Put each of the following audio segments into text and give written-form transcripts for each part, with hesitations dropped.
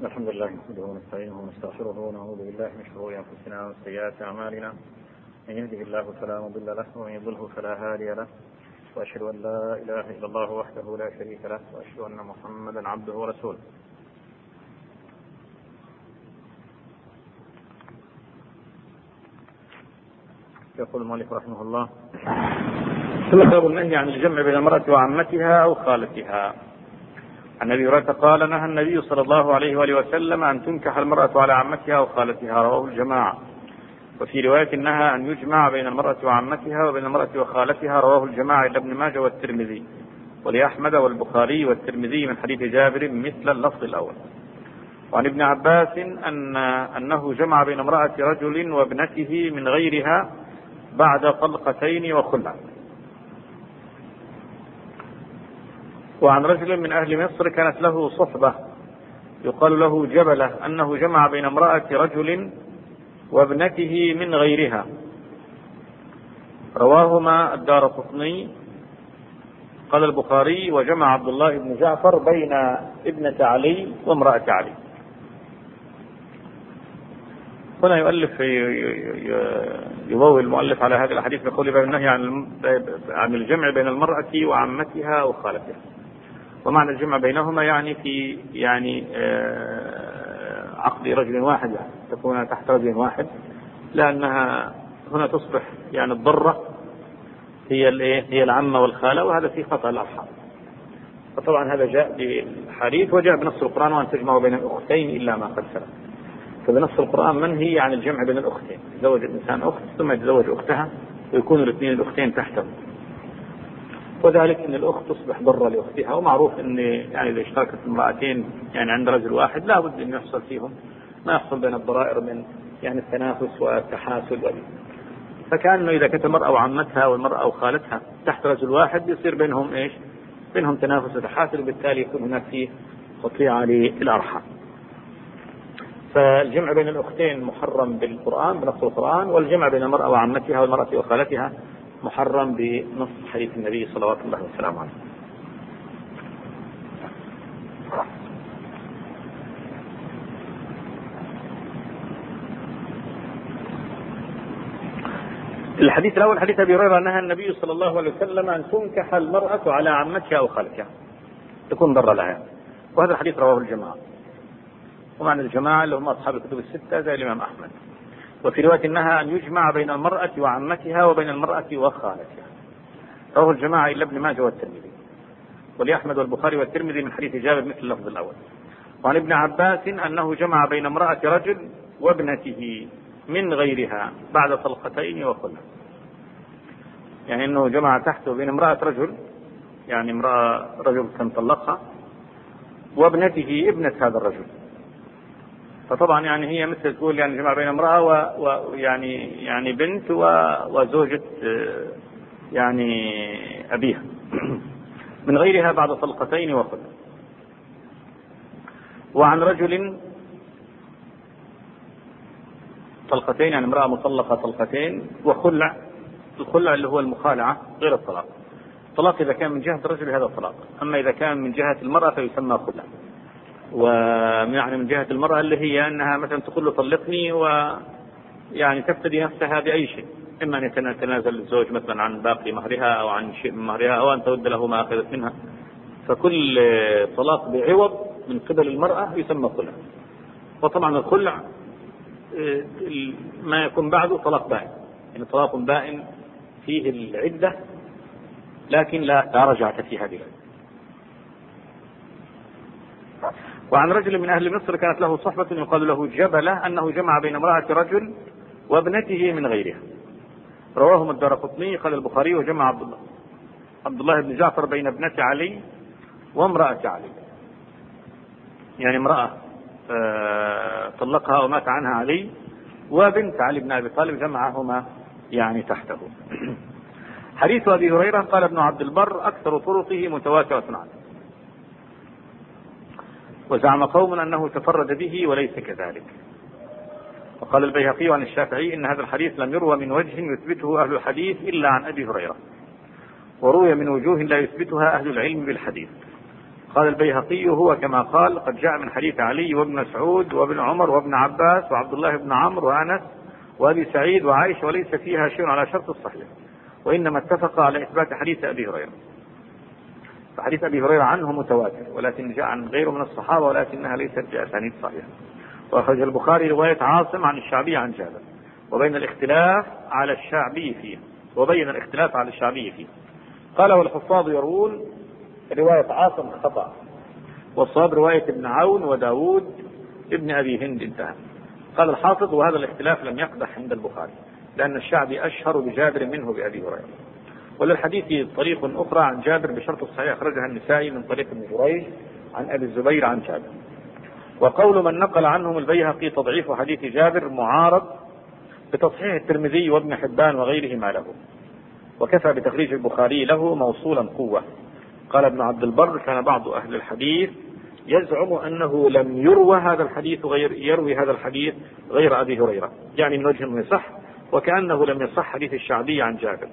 الحمد لله نحمده ونستعينه ونستغفره ونعوذ بالله من شرور انفسنا ومن سيئات اعمالنا. من يهده الله فلا مضل له ومن يضلله فلا هادي له، واشهد ان لا اله الا الله وحده لا شريك له، واشهد ان محمدا عبده ورسوله. يقول المؤلف رحمه الله: باب النهي عن الجمع بين المرأة وعمتها أو خالتها. عن أبي هريرة قال: نهى النبي صلى الله عليه وآله وسلم أن تنكح المرأة على عمتها أو خالتها، رواه الجماعة. وفي رواية: نهى أن يجمع بين المرأة وعمتها وبين المرأة وخالتها، رواه الجماعة إلا ابن ماجه والترمذي ولأحمد والبخاري والترمذي من حديث جابر مثل اللفظ الأول. وعن ابن عباس أنه جمع بين امرأة رجل وابنته من غيرها بعد طلقتين وخلع. وعن رجل من أهل مصر كانت له صحبة يقال له جبلة أنه جمع بين امرأة رجل وابنته من غيرها، رواهما الدارقطني. قال البخاري: وجمع عبد الله بن جعفر بين ابنة علي وامرأة علي. هنا يضوي المؤلف على هذا الحديث بقول باب النهي عن الجمع بين المرأة وعمتها وخالتها. ومعنى الجمع بينهما يعني عقد رجل واحد، تكون تحت رجل واحد، لأنها هنا تصبح الضرة هي العمة والخالة، وهذا في خطأ الأرحام. فطبعا هذا جاء بالحديث وجاء بنص القرآن: وأن تجمعوا بين الأختين إلا ما قد سلف. فبنص القرآن منهي عن الجمع بين الأختين، يتزوج الإنسان أخت ثم يتزوج أختها ويكون الاثنين الأختين تحته، وذلك أن الأخت تصبح ضرة لأختها. ومعروف أن إذا اشتركت امرأتين عند رجل واحد لا بد أن يحصل فيهم ما يحصل بين الضرائر من التنافس والتحاسد. فكأنه إذا كانت المرأة وعمتها والمرأة وخالتها تحت رجل واحد يصير بينهم تنافس وتحاسد، وبالتالي يكون هناك فيه قطيعة للأرحام. فالجمع بين الأختين محرم بالقرآن بنص القرآن، والجمع بين المرأة وعمتها والمرأة وخالتها محرم بنص حديث النبي صلوات الله وسلامه عليه. الحديث الأول حديث أبي هريرة: نهى النبي صلى الله عليه وسلم أن تنكح المرأة على عمتها أو خالتها تكون ضرة لها، وهذا الحديث رواه الجماعة. ومعنى الجماعة اللي هم أصحاب الكتب الستة زي الإمام أحمد. وفي رواية: نهى أن يجمع بين المرأة وعمتها وبين المرأة وخالتها، رواه الجماعة إلا ابن ماجه والترمذي ولأحمد والبخاري والترمذي من حديث جابر مثل اللفظ الأول. وعن ابن عباس أنه جمع بين امرأة رجل وابنته من غيرها بعد طلقتين وخلع، أنه جمع تحته بين امرأة رجل، امرأة رجل كان طلقها، وابنته ابنة هذا الرجل. فطبعا هي مثل تقول جمع بين امرأة و بنت وزوجة أبيها من غيرها بعد طلقتين وخلع. وعن رجل طلقتين، امرأة مطلقة طلقتين وخلع. الخلع اللي هو المخالعة غير الطلاق. الطلاق إذا كان من جهة الرجل هذا الطلاق، أما إذا كان من جهة المرأة فيسمى خلع. من جهة المرأة اللي هي أنها مثلا تقول له طلقني تفتدي نفسها بأي شيء، إما أن يتنازل الزوج مثلا عن باقي مهرها أو عن شيء من مهرها أو أن ترد له ما أخذت منها. فكل طلاق بعوض من قبل المرأة يسمى خلع. وطبعا الخلع ما يكون بعده طلاق بائن، طلاق بائن فيه العدة لكن لا رجعة في هذه العدة. وعن رجل من أهل مصر كانت له صحبة يقال له جبلة أنه جمع بين امرأة رجل وابنته من غيرها، رواهم الدارقطني. قال البخاري: وجمع عبد الله بن جعفر بين ابنة علي وامرأة علي، امرأة طلقها ومات عنها علي وبنت علي بن أبي طالب جمعهما تحته. حديث أبي هريرة قال ابن عبد البر: أكثر طرقه متواترة عنه. وزعم قوم أنه تفرد به وليس كذلك. وقال البيهقي عن الشافعي: إن هذا الحديث لم يروى من وجه يثبته أهل الحديث إلا عن أبي هريرة، وروي من وجوه لا يثبتها أهل العلم بالحديث. قال البيهقي: هو كما قال، قد جاء من حديث علي وابن مسعود وابن عمر وابن عباس وعبد الله بن عمرو وأنس وأبي سعيد وعائشة، وليس فيها شيء على شرط الصحيح، وإنما اتفق على إثبات حديث أبي هريرة. فحديث أبي هريرة عنه متواتر، ولكن جاء عن غيره من الصحابة، ولكنها ليست بأسانيد صحيحة. وأخرج البخاري رواية عاصم عن الشعبي عن جابر، وبين الاختلاف على الشعبي فيه. قال: والحفاظ يروون رواية عاصم خطأ، والصواب رواية ابن عون وداود ابن أبي هند انتهى. قال الحافظ: وهذا الاختلاف لم يقدح عند البخاري، لأن الشعبي أشهر بجابر منه بأبي هريرة. وللحديث طريق أخرى عن جابر بشرط الصحيح، أخرجها النسائي من طريق ابن جريج عن أبي الزبير عن جابر. وقول من نقل عنهم البيهقي تضعيف حديث جابر معارض بتصحيح الترمذي وابن حبان وغيرهما له، وكفى بتخريج البخاري له موصولا قوة. قال ابن عبد البر: كان بعض أهل الحديث يزعم أنه لم يروى هذا الحديث غير أبي هريرة، يعني من وجه يصح، وكأنه لم يصح حديث الشعبي عن جابر،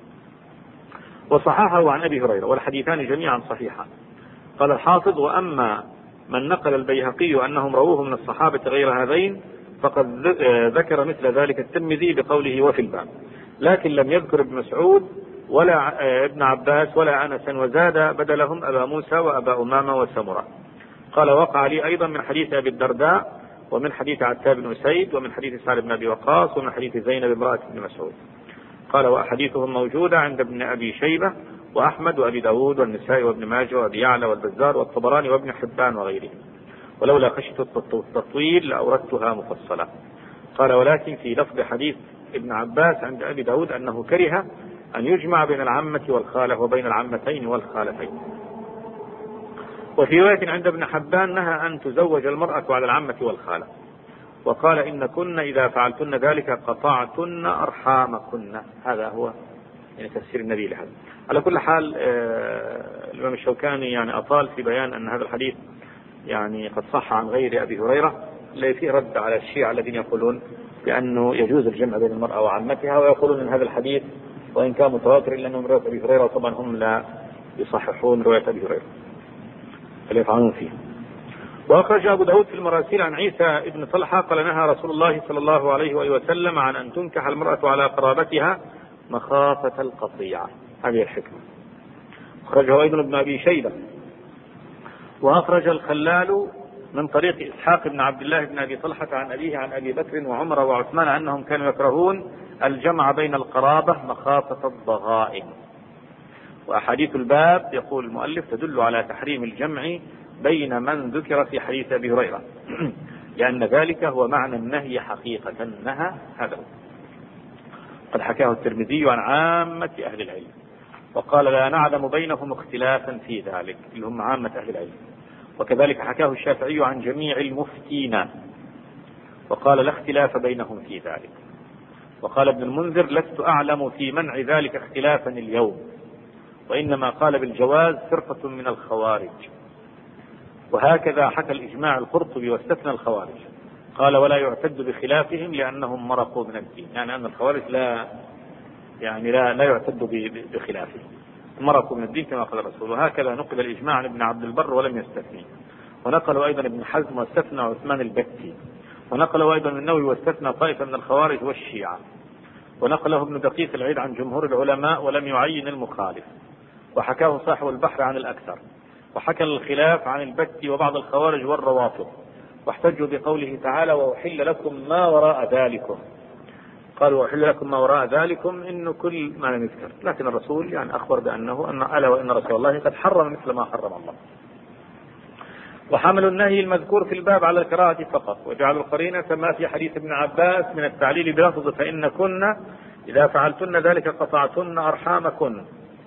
وصححه عن أبي هريرة، والحديثان جميعا صحيحان. قال الحافظ: وأما من نقل البيهقي أنهم رووه من الصحابة غير هذين فقد ذكر مثل ذلك الترمذي بقوله وفي الباب، لكن لم يذكر ابن مسعود ولا ابن عباس ولا أنسا، وزاد بدلهم أبا موسى وأبا أمامة وسمرة. قال: وقع لي أيضا من حديث أبي الدرداء، ومن حديث عتاب بن أسيد، ومن حديث سعد بن أبي وقاص، ومن حديث زينب امرأة ابن مسعود. قال: وأحاديثهم موجودة عند ابن أبي شيبة وأحمد وأبي داود والنسائي وابن ماجه وأبي يعلى والبزار والطبراني وابن حبان وغيرهم، ولولا خشية التطويل لأوردتها مفصلة. قال: ولكن في لفظ حديث ابن عباس عند أبي داود أنه كره أن يجمع بين العمة والخالة وبين العمتين والخالتين. وفي رواية عند ابن حبان نهى أن تزوج المرأة على العمة والخالة، وقال: إن كن إذا فعلتن ذلك قطعتن أرحامكن. هذا هو يعني تفسير النبي لهذا. على كل حال الإمام الشوكاني يعني أطال في بيان أن هذا الحديث يعني قد صح عن غير أبي هريرة، اللي فيه رد على الشيعة الذين يقولون بأنه يجوز الجمع بين المرأة وعمتها، ويقولون أن هذا الحديث وإن كان متواتر إلا أنه من رواية أبي هريرة، وطبعا هم لا يصححون رواية أبي هريرة اللي يفعلون فيه. وأخرج أبو داود في المراسيل عن عيسى ابن طلحة قال: نهى رسول الله صلى الله عليه وآله وسلم عن أن تنكح المرأة على قرابتها مخافة القطيعة. هذه الحكمة. أخرجه أيضا ابن أبي شيبة. وأخرج الخلال من طريق إسحاق بن عبد الله بن أبي طلحة عن أبيه عن أبي بكر وعمر وعثمان أنهم كانوا يكرهون الجمع بين القرابة مخافة الضغائن. وأحاديث الباب يقول المؤلف تدل على تحريم الجمع بين من ذكر في حديث أبي هريرة لأن ذلك هو معنى النهي حقيقة. نهى هذا قد حكاه الترمذي عن عامة أهل العلم، وقال: لا نعلم بينهم اختلافا في ذلك، اللي هم عامة أهل العلم. وكذلك حكاه الشافعي عن جميع المفتين، وقال: لا اختلاف بينهم في ذلك. وقال ابن المنذر: لست أعلم في منع ذلك اختلافا اليوم، وإنما قال بالجواز فرقة من الخوارج. وهكذا حكى الإجماع القرطبي واستثنى الخوارج، قال: ولا يعتد بخلافهم لأنهم مرقوا من الدين، يعني أن الخوارج لا يعتد بخلافهم، مرقوا من الدين كما قال الرسول. وهكذا نقل الإجماع عن ابن عبد البر ولم يستثني. ونقلوا أيضا ابن حزم واستثنى عثمان البكي. ونقلوا أيضا النووي واستثنى طائفة من الخوارج والشيعة. ونقله ابن دقيق العيد عن جمهور العلماء ولم يعين المخالف. وحكاه صاحب البحر عن الأكثر. وحكى الخلاف عن البكي وبعض الخوارج والروافض، واحتجوا بقوله تعالى: وأحل لكم ما وراء ذلكم. قالوا: وأحل لكم ما وراء ذلكم إنه كل ما لم يذكر، لكن الرسول يعني أخبر بأنه ألا وإن رسول الله قد حرم مثل ما حرم الله. وحملوا النهي المذكور في الباب على الكراهة فقط، وجعلوا القرينة ما في حديث ابن عباس من التعليل بلفظ: فإن كن إذا فعلتن ذلك قطعتن أرحامكن.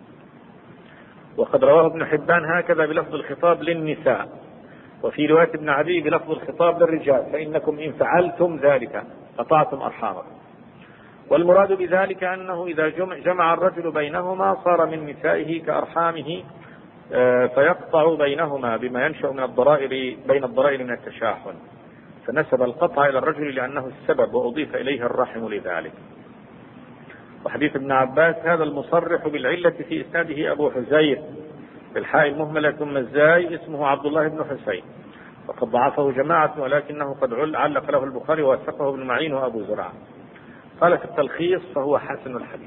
وقد رواه ابن حبان هكذا بلفظ الخطاب للنساء، وفي رواية ابن عدي بلفظ الخطاب للرجال: فإنكم إن فعلتم ذلك قطعتم أرحامكم. والمراد بذلك أنه إذا جمع الرجل بينهما صار من نسائه كأرحامه، فيقطع بينهما بما ينشأ من الضرائر بين الضرائر من التشاحن، فنسب القطع إلى الرجل لأنه السبب، وأضيف إليه الرحم لذلك. وحديث ابن عباس هذا المصرح بالعلة في إسناده أبو حزير، بالحاء المهملة ثم الزاي اسمه عبد الله بن حسين، وقد ضعفه جماعة ولكنه قد علق له البخاري ووثقه ابن معين وأبو زرعة. قال في التلخيص فهو حسن الحديث.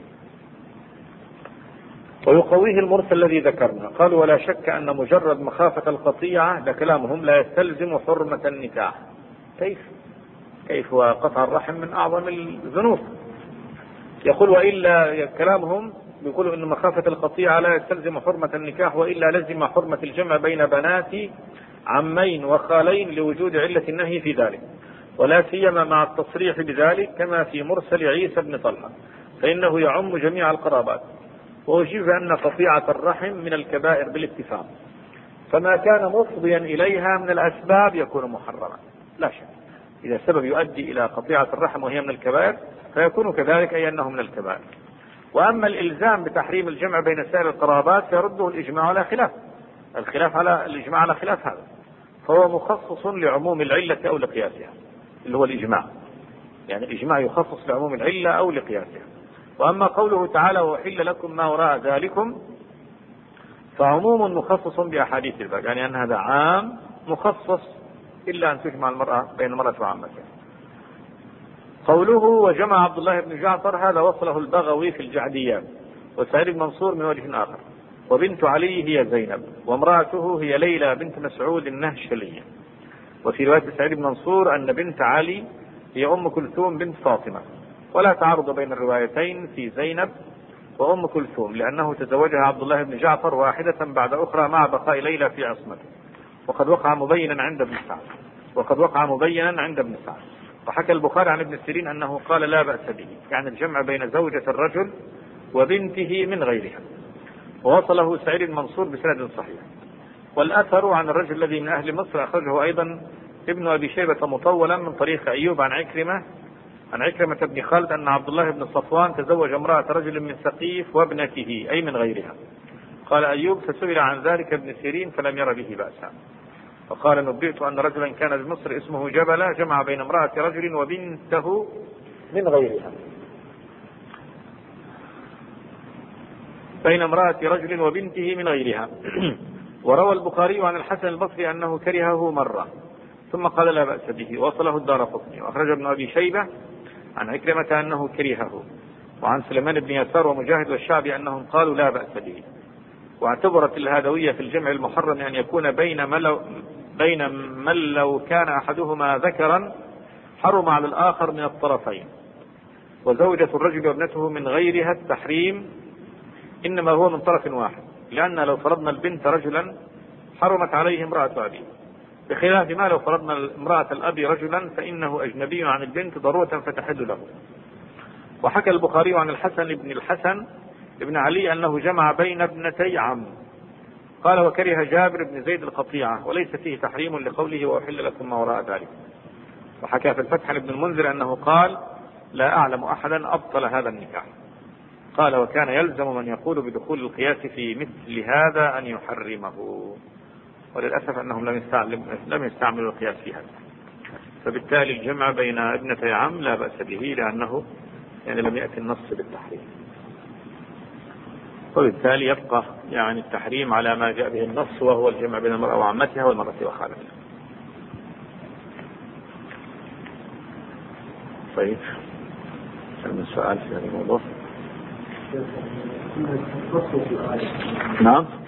ويقويه المرسل الذي ذكرنا. قالوا ولا شك أن مجرد مخافة القطيعة لكلامهم لا يستلزم حرمة النكاح. كيف وقطع الرحم من أعظم الذنوب. يقول وإلا كلامهم يقولوا أن مخافة القطيعة لا يستلزم حرمة النكاح، وإلا لزم حرمة الجمع بين بنات عمين وخالين لوجود علة النهي في ذلك، ولا سيما مع التصريح بذلك كما في مرسل عيسى بن طلحة، فإنه يعم جميع القرابات. وأجيب أن قطيعة الرحم من الكبائر بالاتفاق، فما كان مفضيا إليها من الأسباب يكون محرما لا شك. إذا السبب يؤدي إلى قطيعة الرحم وهي من الكبائر فيكون كذلك، أي أنه من الكبائر. وأما الإلزام بتحريم الجمع بين سائر القرابات فيرده الإجماع على خلاف، الإجماع على خلاف هذا، فهو مخصص لعموم العلة أو لقياسها، اللي هو الإجماع، يعني الإجماع يخصص لعموم العلة أو لقياسها. وأما قوله تعالى وأحل لكم ما وراء ذلكم فعموم مخصص بأحاديث الباب، يعني أن هذا عام مخصص إلا أن تجمع المرأة بين المرأة وعمتها. قوله وجمع عبد الله بن جعفر هذا وصله البغوي في الجعديات، وسعيد بن منصور من وجه آخر. وبنت علي هي زينب، وامرأته هي ليلى بنت مسعود النهشلية. وفي رواية سعيد بن منصور أن بنت علي هي أم كلثوم بنت فاطمة، ولا تعارض بين الروايتين في زينب وأم كلثوم، لأنه تزوجها عبد الله بن جعفر واحدة بعد أخرى مع بقاء ليلى في عصمته، وقد وقع مبينا عند ابن سعد. وحكى البخاري عن ابن سيرين أنه قال لا بأس به، يعني الجمع بين زوجة الرجل وبنته من غيرها. ووصله سعيد بن منصور بسند صحيح. والأثر عن الرجل الذي من أهل مصر أخرجه أيضا ابن أبي شيبة مطولا من طريق أيوب عن عكرمة بن خالد أن عبد الله بن صفوان تزوج امرأة رجل من ثقيف وابنته، أي من غيرها. قال أيوب فسئل عن ذلك ابن سيرين فلم ير به بأسا، فقال نبئت أن رجلا كان بمصر اسمه جبلة جمع بين امرأة رجل وبنته من غيرها، بين امرأة رجل وبنته من غيرها. وروى البخاري عن الحسن البصري أنه كرهه مرة ثم قال لا بأس به، وصله الدارقطني. وأخرج ابن أبي شيبة عن عكرمة أنه كرهه، وعن سليمان بن يسار ومجاهد والشعبي أنهم قالوا لا بأس به. واعتبرت الهادوية في الجمع المحرم أن يكون بين من لو كان أحدهما ذكرا حرم على الآخر من الطرفين، وزوجة الرجل وابنته من غيرها التحريم إنما هو من طرف واحد، لأن لو فرضنا البنت رجلا حرمت عليه امرأة أبيه، بخلاف ما لو فرضنا امرأة الأب رجلا فإنه أجنبي عن البنت ضرورة فتحل له. وحكى البخاري عن الحسن ابن علي أنه جمع بين ابنتي عم، قال وكره جابر بن زيد القطيعة، وليس فيه تحريم لقوله وأحل لكم ما وراء ذلك. وحكى في الفتح ابن المنذر أنه قال لا أعلم أحدا أبطل هذا النكاح. قال وكان يلزم من يقول بدخول القياس في مثل هذا أن يحرمه، وللأسف أنهم لم يستعملوا القياس في هذا، فبالتالي الجمع بين ابنتي عم لا بأس به، لأنه يعني لم يأتي النص بالتحريم، وبالتالي يبقى يعني التحريم على ما جاء به النص، وهو الجمع بين المرأة وعمتها والمرأة وخالتها. طيب من سؤال في هذا الموضوع؟ نعم،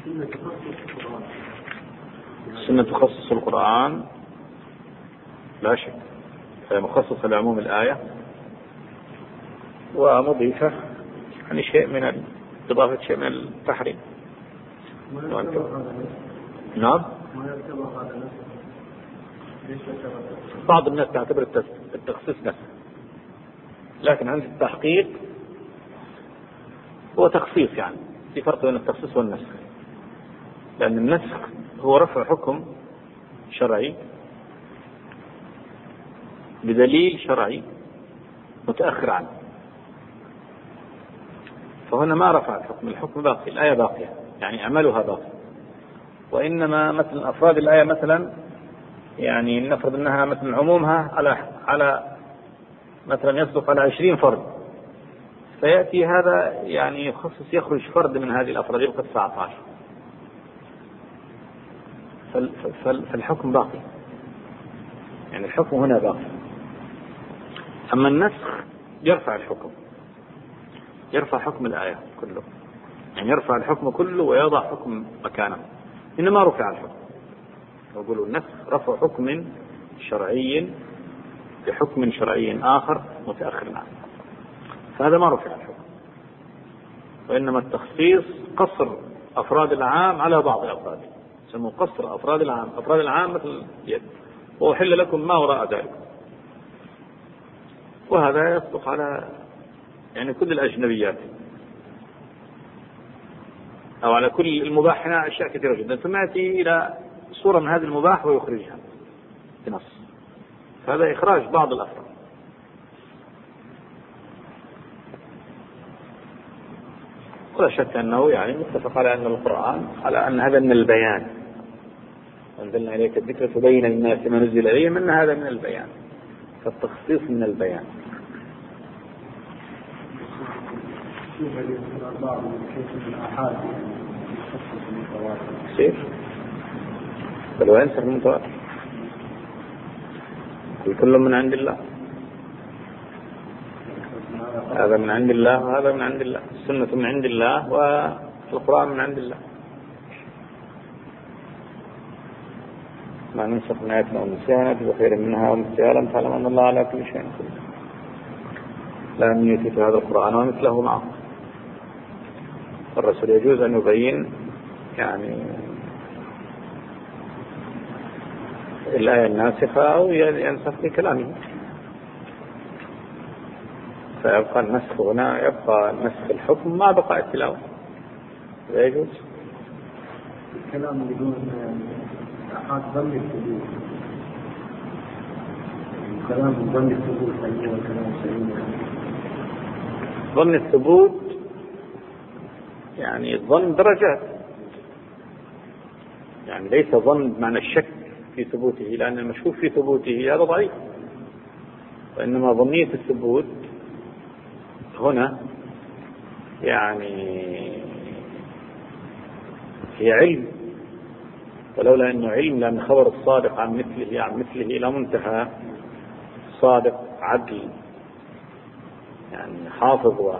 السنة تخصص القرآن لا شك، فهي مخصصة لعموم الآية ومضيفة يعني شيء من إضافة شيء من التحريم. نعم، بعض الناس تعتبر التخصيص نفسه، لكن عند التحقيق هو تخصيص، يعني في فرق بين التخصيص والنسخ، لأن النسخ هو رفع حكم شرعي بدليل شرعي متأخر عنه، فهنا ما رفع الحكم باقي، الآية باقية، يعني عملها باقي. وإنما مثلا أفراد الآية مثلا، يعني نفرض أنها مثلا عمومها على مثلا يصدق على 20 فرد، فيأتي هذا يعني يخرج فرد من هذه الأفراد يبقى 19، فالحكم باقي، يعني الحكم هنا باقي. أما النسخ يرفع الحكم، يرفع حكم الآية كله، يعني يرفع الحكم كله ويضع حكم مكانه، إنما رفع الحكم. يقولوا النسخ رفع حكم شرعي بحكم شرعي آخر متأخر عنه، فهذا ما رفع الحكم، وإنما التخصيص قصر أفراد العام على بعض الأفراد، يسموه قصر أفراد العام. أفراد العام مثل اليد، وأحل لكم ما وراء ذلك. وهذا يصدق على يعني كل الأجنبيات أو على كل المباح. هنا أشياء كثيرة جدا، ثم يأتي إلى صورة من هذا المباح ويخرجها بنص، فهذا إخراج بعض الأفراد. ولا شك أنه يعني متفق على أن القرآن على أن هذا من البيان، أنزلنا إليك الذكر تبين للناس ما نزل إليهم، أن هذا من البيان، فالتخصيص من البيان. كيف؟ بل وينسخ المتواتر، كل من عند الله، هذا من عند الله وهذا من عند الله، السنة من عند الله والقرآن من عند الله. ما ننسخ من آية أو ننسها نأتي بخير منها ومثلها لم تعلم أن الله على كل شيء قدير. لا يثبت هذا القرآن ومثله معه. الرسول يجوز أن يبين يعني الآية الناسخة أو ينسخ في كلامه، فيبقى النسخ هنا، يبقى نسخ الحكم مع بقاء التلاوة، لا يجوز. الكلام بدون أحد ظن الثبوت، كلام ظن الثبوت أيها الكلام سليم. ظن الثبوت يعني الظن درجات، يعني ليس ظن بمعنى الشك في ثبوته، لأن المشكوك في ثبوته هذا ضعيف، وإنما ظنية الثبوت هنا يعني هي علم، ولولا أنه علم لأن خبر الصادق عن مثله إلى منتهى، صادق عدل يعني حافظ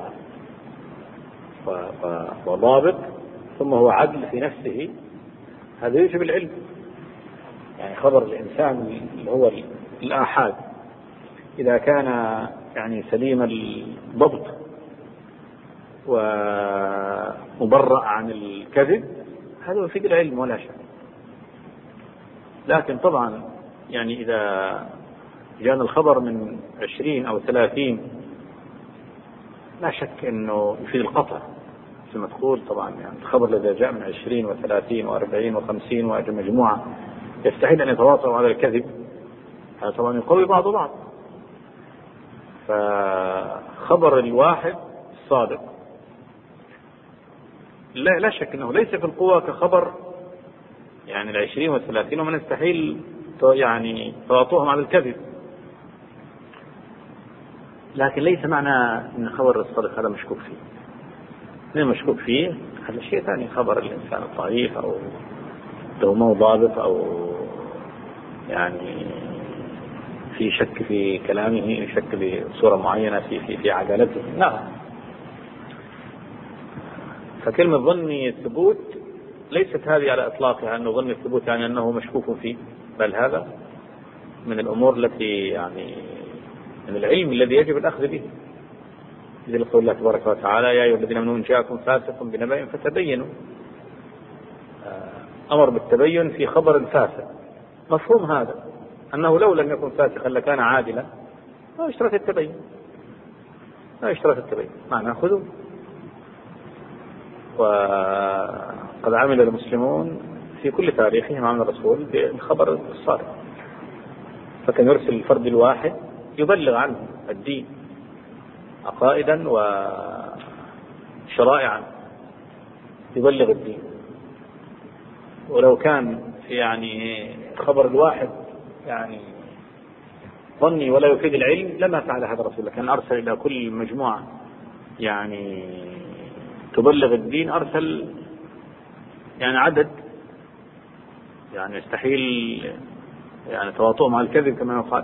وضابط، ثم هو عدل في نفسه، هذا يجب العلم. يعني خبر الإنسان اللي هو الآحاد إذا كان يعني سليم الضبط ومبرأ عن الكذب، هذا في العلم ولا شك. لكن طبعا يعني إذا جاءنا الخبر من 20 أو 30 لا شك أنه يفيد القطع في المدخول. طبعا يعني الخبر الذي جاء من 20 و30 و40 و50 ومجموعة يستحيل أن يتواطؤوا على الكذب، هذا طبعا يقوي بعض. فخبر الواحد الصادق لا شك أنه ليس في القوة كخبر يعني 20 و30، ومن يستحيل يعني تواطؤهم على الكذب. لكن ليس معنى أن خبر الصادق هذا مشكوك فيه، من مشكوك فيه هذا شيء ثاني، خبر الإنسان الضعيف أو لو مو ضابط أو يعني في شك في كلامه، شك بصورة معينة في عدالته، لا. فكلمة ظني الثبوت ليست هذه على إطلاقها أنه ظني الثبوت يعني أنه مشكوك فيه، بل هذا من الأمور التي يعني من العلم الذي يجب الأخذ به، مثل قول الله تبارك وتعالى يا أيها الذين آمنوا إن جاءكم فاسق بنبأ فتبينوا، أمر بالتبين في خبر فاسق. مفهوم هذا أنه لو لم يكن فاسقا لكان عادلا، لا يشترط التبين، معنى خذوا. وقد عمل المسلمون في كل تاريخهم عن الرسول بالخبر الصادق، فكان يرسل الفرد الواحد يبلغ عنه الدين عقائدا وشرائعا، يبلغ الدين. ولو كان يعني خبر الواحد يعني ظني ولا يفيد العلم لما فعل هذا الرسول، كان أرسل إلى كل مجموعة يعني تبلغ الدين، أرسل يعني عدد يعني يستحيل يعني تواطؤهم على الكذب كما يقال.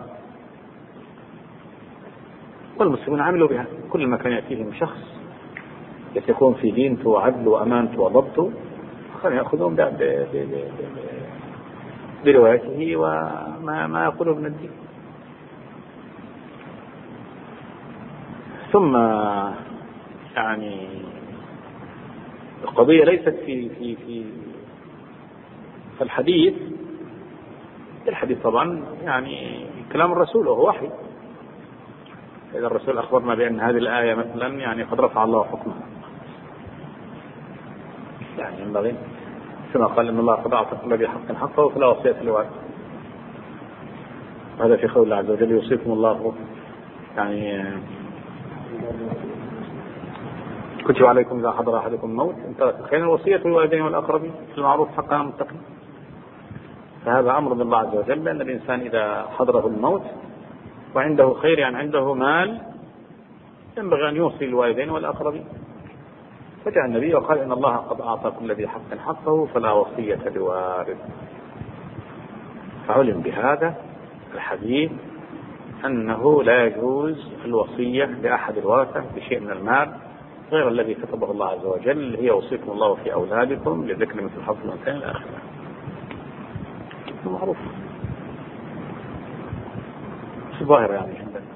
والمسلمون عملوا بها، كل ما كان يأتيهم شخص يكون في دينته وعدله وأمانته وضبطه كانوا يأخذون بروايته وما يقوله من الدين. ثم يعني القضية ليست في الحديث. الحديث طبعا يعني كلام الرسول وهو وحي. إذا الرسول أخبرنا بأن هذه الآية مثلا يعني قد رفع الله حكمها، يعني ينبغي كما قال إن الله قد أعطى كل ذي حق حقه فلا وصية لوارث. هذا في قول الله عز وجل يوصيكم الله يعني كتب عليكم إذا حضر أحدكم الموت إن ترك خيرا الوصية للوالدين والأقربين في المعروف حقا على المتقين. فهذا أمر من الله عز وجل أن الإنسان إذا حضره الموت وعنده خير يعني عنده مال ينبغي أن يوصي الوالدين والأقربين. فجاء النبي وقال إن الله قد أعطى كل ذي حق حقه فلا وصية لوارث. فعلم بهذا الحديث أنه لا يجوز الوصية لأحد الورثة بشيء من المال غير الذي كتبه الله عز وجل، هي وصيكم الله في أولادكم للذكر مثل حظ الأنثيين إلى آخره. معروف في الظاهر يعني.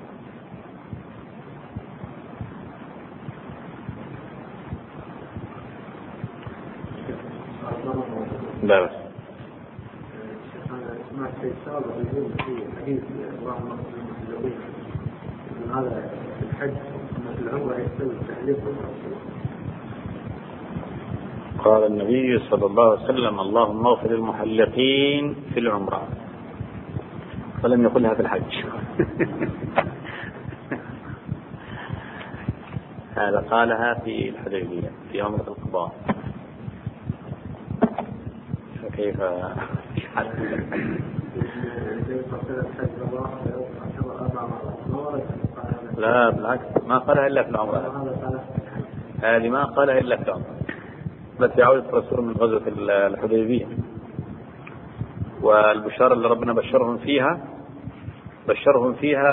لا بس سمعت في السابق يقول في حديث اللهم هذا الحج مثل العمرة يستوي التحليل. قال النبي صلى الله عليه وسلم اللهم اغفر المحلقين في العمرة، فلم يقلها في الحج. هذا قالها في الحديبية في عمرة القضاء. فكيف لا بالعكس ما قالها إلا في العمرة، هذه ما قالها إلا في العمرة بس يعود الرسول من غزوة الحديبية. والبشارة اللي ربنا بشرهم فيها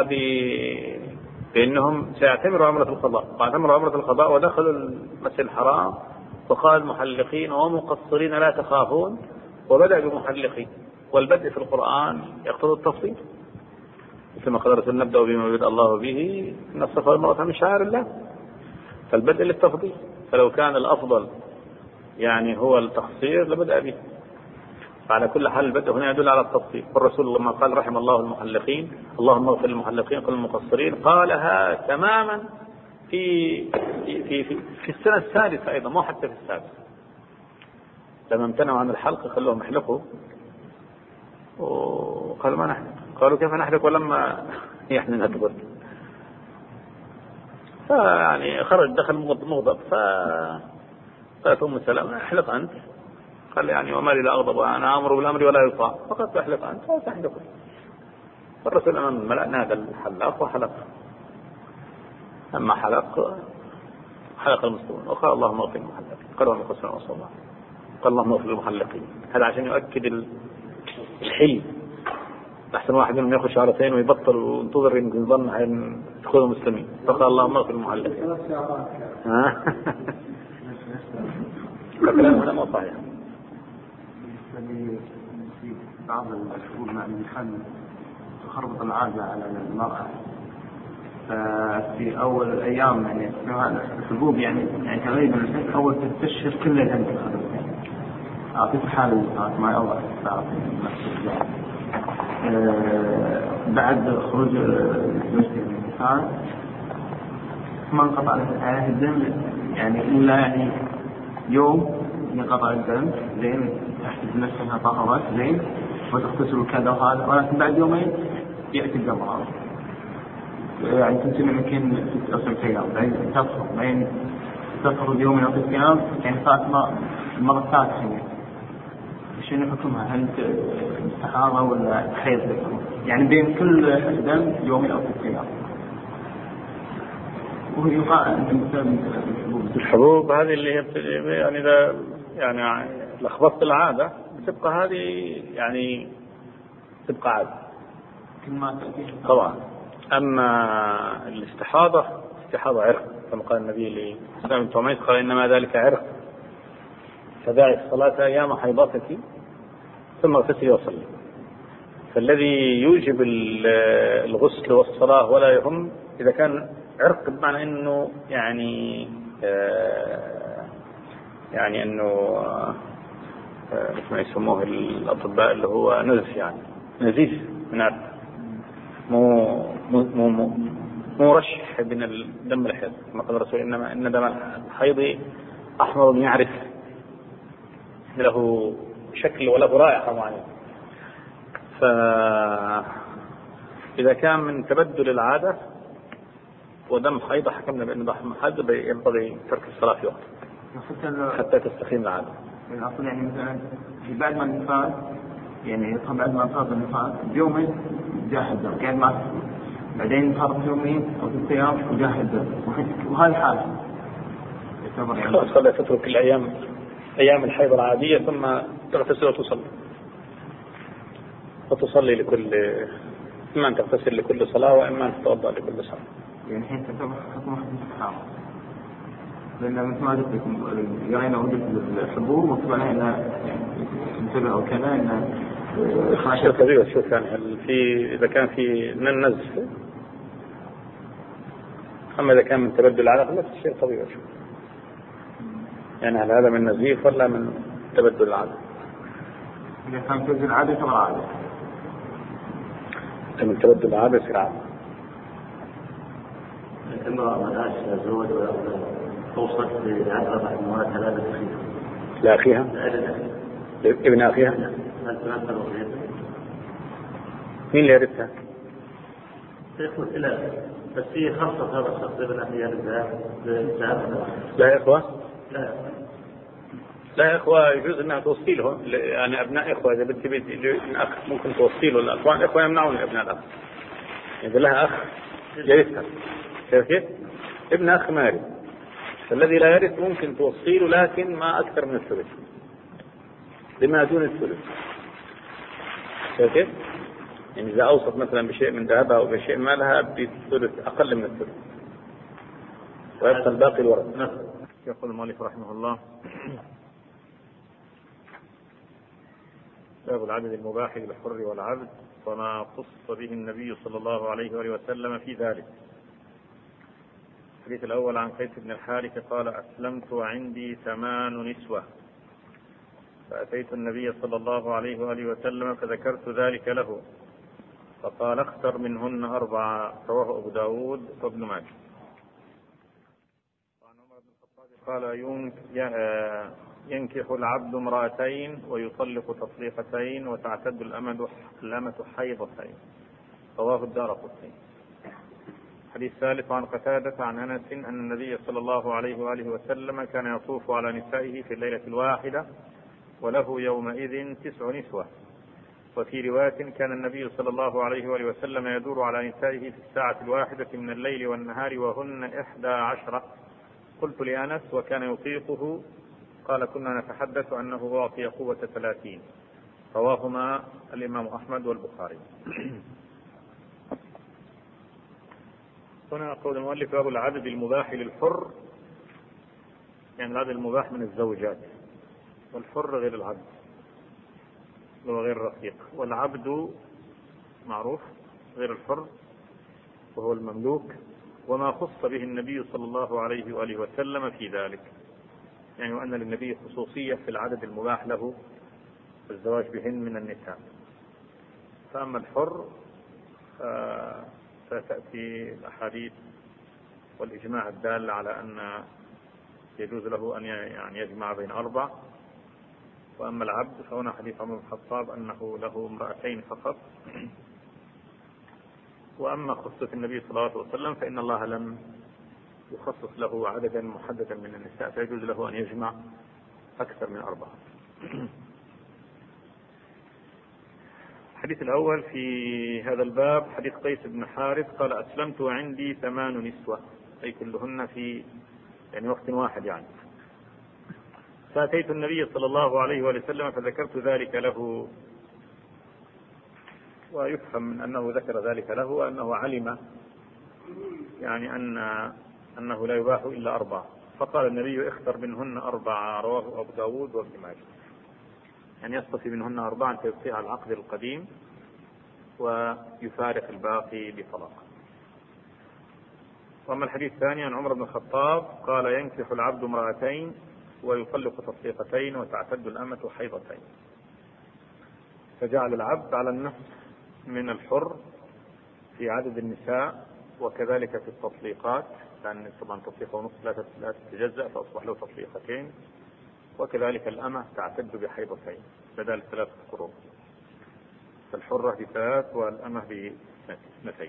بأنهم سيعتمروا عمرة القضاء. واعتمروا عمرة القضاء ودخلوا المسجد الحرام وقال محلقين ومقصرين لا تخافون، وبدأ بمحلقين. والبدء في القرآن يقتضي التفصيل كما قال الرسول نبدأ بما بدأ الله به إن الصفا والمروة من شعائر الله، فالبدء للتفضيل. فلو كان الأفضل يعني هو التقصير لبدأ به. فعلى كل حال البدء هنا يدل على التفصيل. والرسول لما قال رحم الله المحلقين اللهم اغفر للمحلقين قل المقصرين قالها تماما في السنة السادسة أيضا، مو حتى في السادسة لما امتنعوا عن الحلق خلوهم يحلقوا وقالوا ما نحلق. قالوا كيف نحلق ولما يحن أكبر. فيعني خرج دخل مغضب فقالت أم سلمة احلق أنت. قال يعني وما لي لا أغضب أنا أمر بالأمر ولا يطاع، فقد احلق أنت وتحلق. فالرسول أمام الملأ نادى الحلاق وحلق. أما حلق المسلمون وقال اللهم اغفر المحلقين قالوا هم يقصرون وصلى الله قال اللهم اغفر المحلقين. هذا عشان يؤكد الحل. أحسن واحد منهم يأخذ شعرتين ويبطل وينتظر يمكن ظن أن يدخلوا المسلمين، فقال اللهم اغفر المحلقين. فكلام هذا ما صحيح. في بعض الشهور مع الامتحان تخربط العادة على المرأة في أول الأيام يعني الحبوب يعني تقريبا أول 6 أشهر كلها تنتخب. أعطيك حال ما أول بعد خروج المسلم من الامتحان ما انقطع عليه الدم يعني إلا يعني يوم ينقطع الدم زين تحسب نفسها طهرت زين وتغتسل كذا وهذا، ولكن بعد يومين يأتي الدم يعني تمكن يمكن 6 أيام بعدين تخرج يومين أو 6 أيام يعني فاتمة المرة الثالثة. شنو حكمها؟ هل استحاضة ولا حيض؟ يعني بين كل دم يومين أو 6 أيام. وهو يقال أن الحبوب هذه اللي هي يعني إذا يعني لخبطت العادة تبقى هذه يعني تبقى عادة كل ما تأتيه طبعا. أما الاستحاضة استحاضة عرق، كما قال النبي لسلام بن عميس قال إنما ذلك عرق فدعي الصلاة أيام حيضتك ثم اغتسلي وصلي. فالذي يوجب الغسل والصلاة ولا يهم إذا كان عرق، بمعنى أنه يعني أنه مثل ما يسموه الأطباء اللي هو نزف، يعني نزيف من عرق، مو رشح من الدم الحيض، كما قال الرسول إنما إن دم الحيض أحمر يعرف له شكل وله رائحة معينة. فإذا كان من تبدل العادة ودم حيض حكمنا بأن دم حيض ينبغي ترك الصلاة في وقت حتى تستقيم العادة. الأصل يعني مثلا بعد ما النفاس يعني بعد ما صار النفاس بيومين جاء الدم، كان ما بعدين صار يومين أو 6 أيام وجاء الدم، وهذه حالة يعتبر يعني خلاص تترك أيام الحيض العادية ثم تغتسل وتصلي لكل، إما أن تغتسل لكل صلاة وإما أن تتوضأ لكل صلاة. يعني الحين تعتبر حكم الصحابة، لأن مثل ما قلت لكم قرينا وجود الحبوب مكتوب عليها أنها انتبه أو كذا أنها شيء طبيعي. شوف يعني إذا كان في من النزف، أما إذا كان من تبدل العادة نفس الشيء طبيعي. شوف يعني هل هذا من نزيف ولا من تبدل العادة؟ إذا كان تبدل العادة يعتبر عادة، من تبدل العادة يصير عادة. امرأة ملهاش زوج ولا توصلت لعدد 4 سنوات ثلاثة أخيها لأخيها ابن أخيها، مين اللي يرثها؟ يقول إلى بس هي خاصة هذا الشخص ابن أخيها لا يا إخوة، لا يا إخوة يجوز أنها توصي له، يعني أبناء إخوة إذا بدي من أخ ممكن توصي له. الأخوان إخوة يمنعون أبناء الأخ، إذا لها أخ يرثها. كيف؟ ابن أخ ما يرث، فالذي لا يرث ممكن توصي له لكن ما أكثر من الثلث، بما دون الثلث. كيف؟ يعني إذا أوصت مثلا بشيء من ذهبها أو بشيء مالها بثلث أقل من الثلث، ويبقى الباقي الورث. يقول المؤلف رحمه الله: باب العدد المباح للحر والعبد وما خص به النبي صلى الله عليه وآله وسلم في ذلك. الحديث الأول عن قيس بن الحارث قال: أسلمت وعندي 8 نسوة، فأتيت النبي صلى الله عليه وآله وسلم فذكرت ذلك له، فقال: اختر منهن 4. رواه أبو داود وابن ماجه. وعن عمر بن الخطاب قال: ينكح العبد 2 ويطلق تطليقتين وتعتد الأمة حيضتين. رواه الدارقطني. الحديث الثالث عن قتادة عن أنس أن النبي صلى الله عليه وآله وسلم كان يطوف على نسائه في الليلة الواحدة وله يومئذ 9 نسوة. وفي رواية كان النبي صلى الله عليه وآله وسلم يدور على نسائه في الساعة الواحدة من الليل والنهار وهن 11. قلت لأنس: وكان يطيقه؟ قال: كنا نتحدث أنه أعطي قوة 30. رواهما الإمام أحمد والبخاري. هنا قول المؤلف: باب العدد المباح للحر، يعني العدد المباح من الزوجات، والحر غير العبد وغير الرقيق، والعبد معروف غير الحر وهو المملوك، وما خص به النبي صلى الله عليه وآله وسلم في ذلك، يعني وأن للنبي خصوصية في العدد المباح له الزواج بهن من النساء. فأما الحر فتأتي الأحاديث والإجماع الدال على أن يجوز له أن يعني يجمع بين 4. وأما العبد فهنا حديث عمر بن الخطاب أنه له 2 فقط. وأما خصوصية النبي صلى الله عليه وسلم فإن الله لم يخصص له عددا محددا من النساء، فيجوز له أن يجمع أكثر من 4. الحديث الأول في هذا الباب حديث قيس بن حارث قال: أسلمت وعندي 8 نسوة، أي كلهن في يعني وقت واحد، يعني فأتيت النبي صلى الله عليه وسلم فذكرت ذلك له، ويفهم من أنه ذكر ذلك له وأنه علم يعني أنه لا يباح إلا 4. فقال النبي اختر منهن 4، رواه أبو داود وابن ماجه، يعني يصطفي منهن 4 فيبقي على العقد القديم ويفارق الباقي بطلاق. وأما الحديث الثاني عن عمر بن الخطاب قال ينكح العبد امرأتين ويطلق تطليقتين وتعتد الأمة حيضتين، فجعل العبد على النصف من الحر في عدد النساء، وكذلك في التطليقات، لأن طبعا تطليقه ونصف لا تتجزأ فأصبح له تطليقتين، وكذلك الأمة تعتد بحيضتين بدل 3 قروء، فالحرة ب3 والأمة ب2.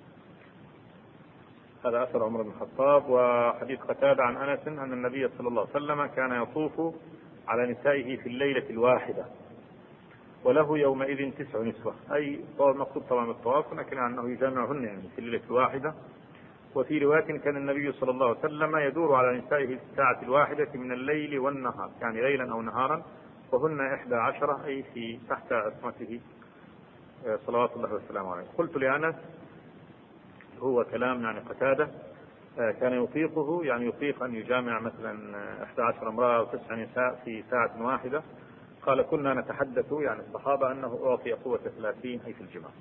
هذا أثر عمر بن الخطاب. وحديث قتادة عن أنس أن النبي صلى الله عليه وسلم كان يطوف على نسائه في الليلة الواحدة وله يومئذ 9 نسوة، أي مقصود طبعا الطواف، لكن أنه يجامعهن يعني في الليلة الواحدة. وفي رواية كان النبي صلى الله عليه وسلم يدور على نسائه في الساعة الواحدة من الليل والنهار، يعني ليلا أو نهارا، وهن 11، أي في تحت عصمته صلوات الله وسلامه عليه. قلت لأنس هو كلام يعني قتادة كان يطيقه، يعني يطيق أن يجامع مثلا 11 امرأة أو 9 نساء في ساعة واحدة. قال كنا نتحدث يعني الصحابة أنه أعطي قوة 30 أي في الجماع.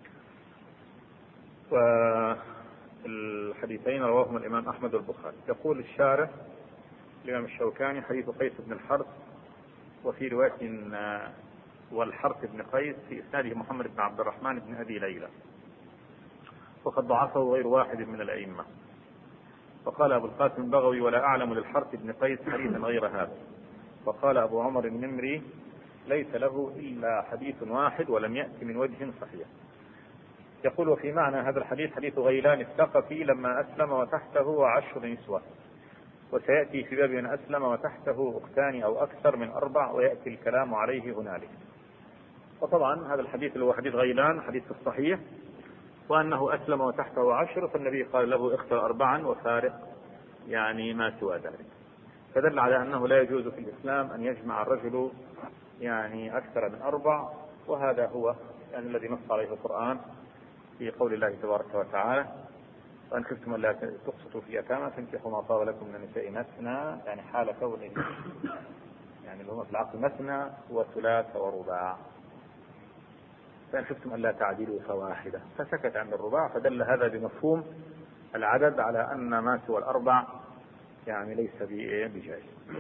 والحديثين رواهما الإمام أحمد والبخاري. يقول الشارح الإمام الشوكاني حديث قيس بن الحرث، وفي رواية والحرث بن قيس في إسناده محمد بن عبد الرحمن بن أبي ليلى، وقد ضعفه غير واحد من الأئمة. وقال أبو القاسم البغوي ولا أعلم للحرث بن قيس حديثا غير هذا. وقال أبو عمر النمري ليس له إلا حديث واحد ولم يأتي من وجه صحيح. يقول وفي معنى هذا الحديث حديث غيلان الثقفي لما أسلم وتحته 10 نسوة، وسيأتي في باب من أسلم وتحته أختان أو أكثر من 4 ويأتي الكلام عليه هنالك. وطبعا هذا الحديث اللي هو حديث غيلان حديث الصحيح، وأنه أسلم وتحته 10 فالنبي قال له اختر 4 وفارق يعني ما سوى ذلك، فدل على أنه لا يجوز في الإسلام أن يجمع الرجل يعني أكثر من 4. وهذا هو يعني الذي نص عليه القرآن في قول الله تبارك وتعالى وأن خفتم ألا تقسطوا في اليتامى فانكحوا ما طاب لكم من النساء مثنى، يعني حال كونه يعني اللي هم في العقل مثنى وثلاث ورباع، فإن خفتم ألا تعدلوا فواحدة، فسكت عن الرباع، فدل هذا بمفهوم العدد على أن ما سوى 4 يعني ليس بجائز.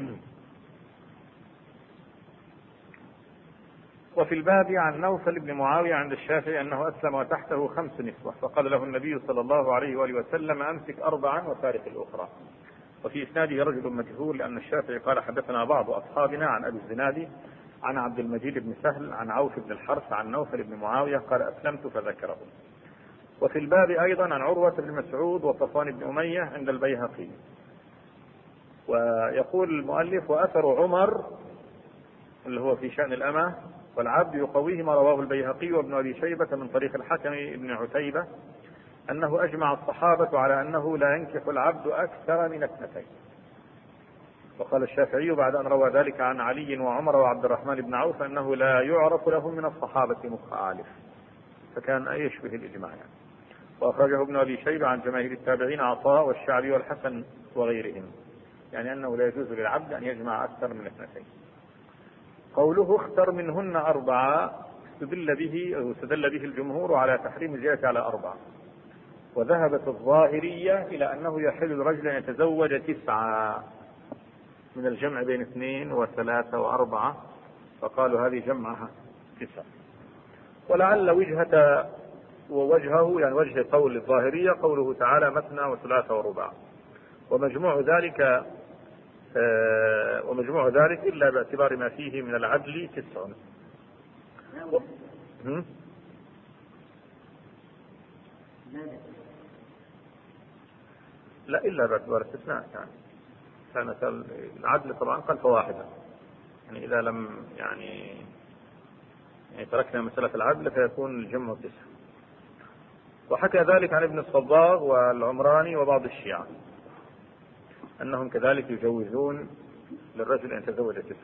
وفي الباب عن نوفل بن معاوية عند الشافعي أنه أسلم وتحته 5 نسوة، فقال له النبي صلى الله عليه وآله وسلم أمسك 4 وفارق الأخرى. وفي إسناده رجل مجهول، لأن الشافعي قال حدثنا بعض أصحابنا عن أبي الزنادي عن عبد المجيد بن سهل عن عوف بن الحرث عن نوفل بن معاوية قال أسلمت فذكره. وفي الباب أيضا عن عروة بن مسعود وصفوان بن أمية عند البيهقي. ويقول المؤلف وأثر عمر اللي هو في شأن الأمة والعبد يقويه ما رواه البيهقي وابن أبي شيبة من طريق الحكم بن عتيبة أنه أجمع الصحابة على أنه لا ينكح العبد أكثر من 2. وقال الشافعي بعد أن روى ذلك عن علي وعمر وعبد الرحمن بن عوف أنه لا يعرف لهم من الصحابة مخالف، فكان يشبه الإجماع يعني. وأخرجه ابن أبي شيبة عن جماهير التابعين عطاء والشعبي والحسن وغيرهم، يعني أنه لا يجوز للعبد أن يجمع أكثر من 2. قوله اختر منهن 4 استدل به الجمهور على تحريم الزيادة على 4، وذهبت الظاهرية إلى أنه يحل الرجل أن يتزوج 9 من الجمع بين 2 و3 و4، فقالوا هذه جمعها 9. ولعل وجهه يعني وجه قول الظاهرية قوله تعالى مثنى وثلاث ورباع، ومجموع ذلك إلا باعتبار ما فيه من العدل 9. لا إلا باعتبار استثناء، كانت العدل طبعا قال فواحدة، يعني إذا لم يعني تركنا مسألة العدل فيكون الجمع 9. وحكى ذلك عن ابن الصباغ والعمراني وبعض الشيعة أنهم كذلك يجوزون للرجل أن يتزوج 9.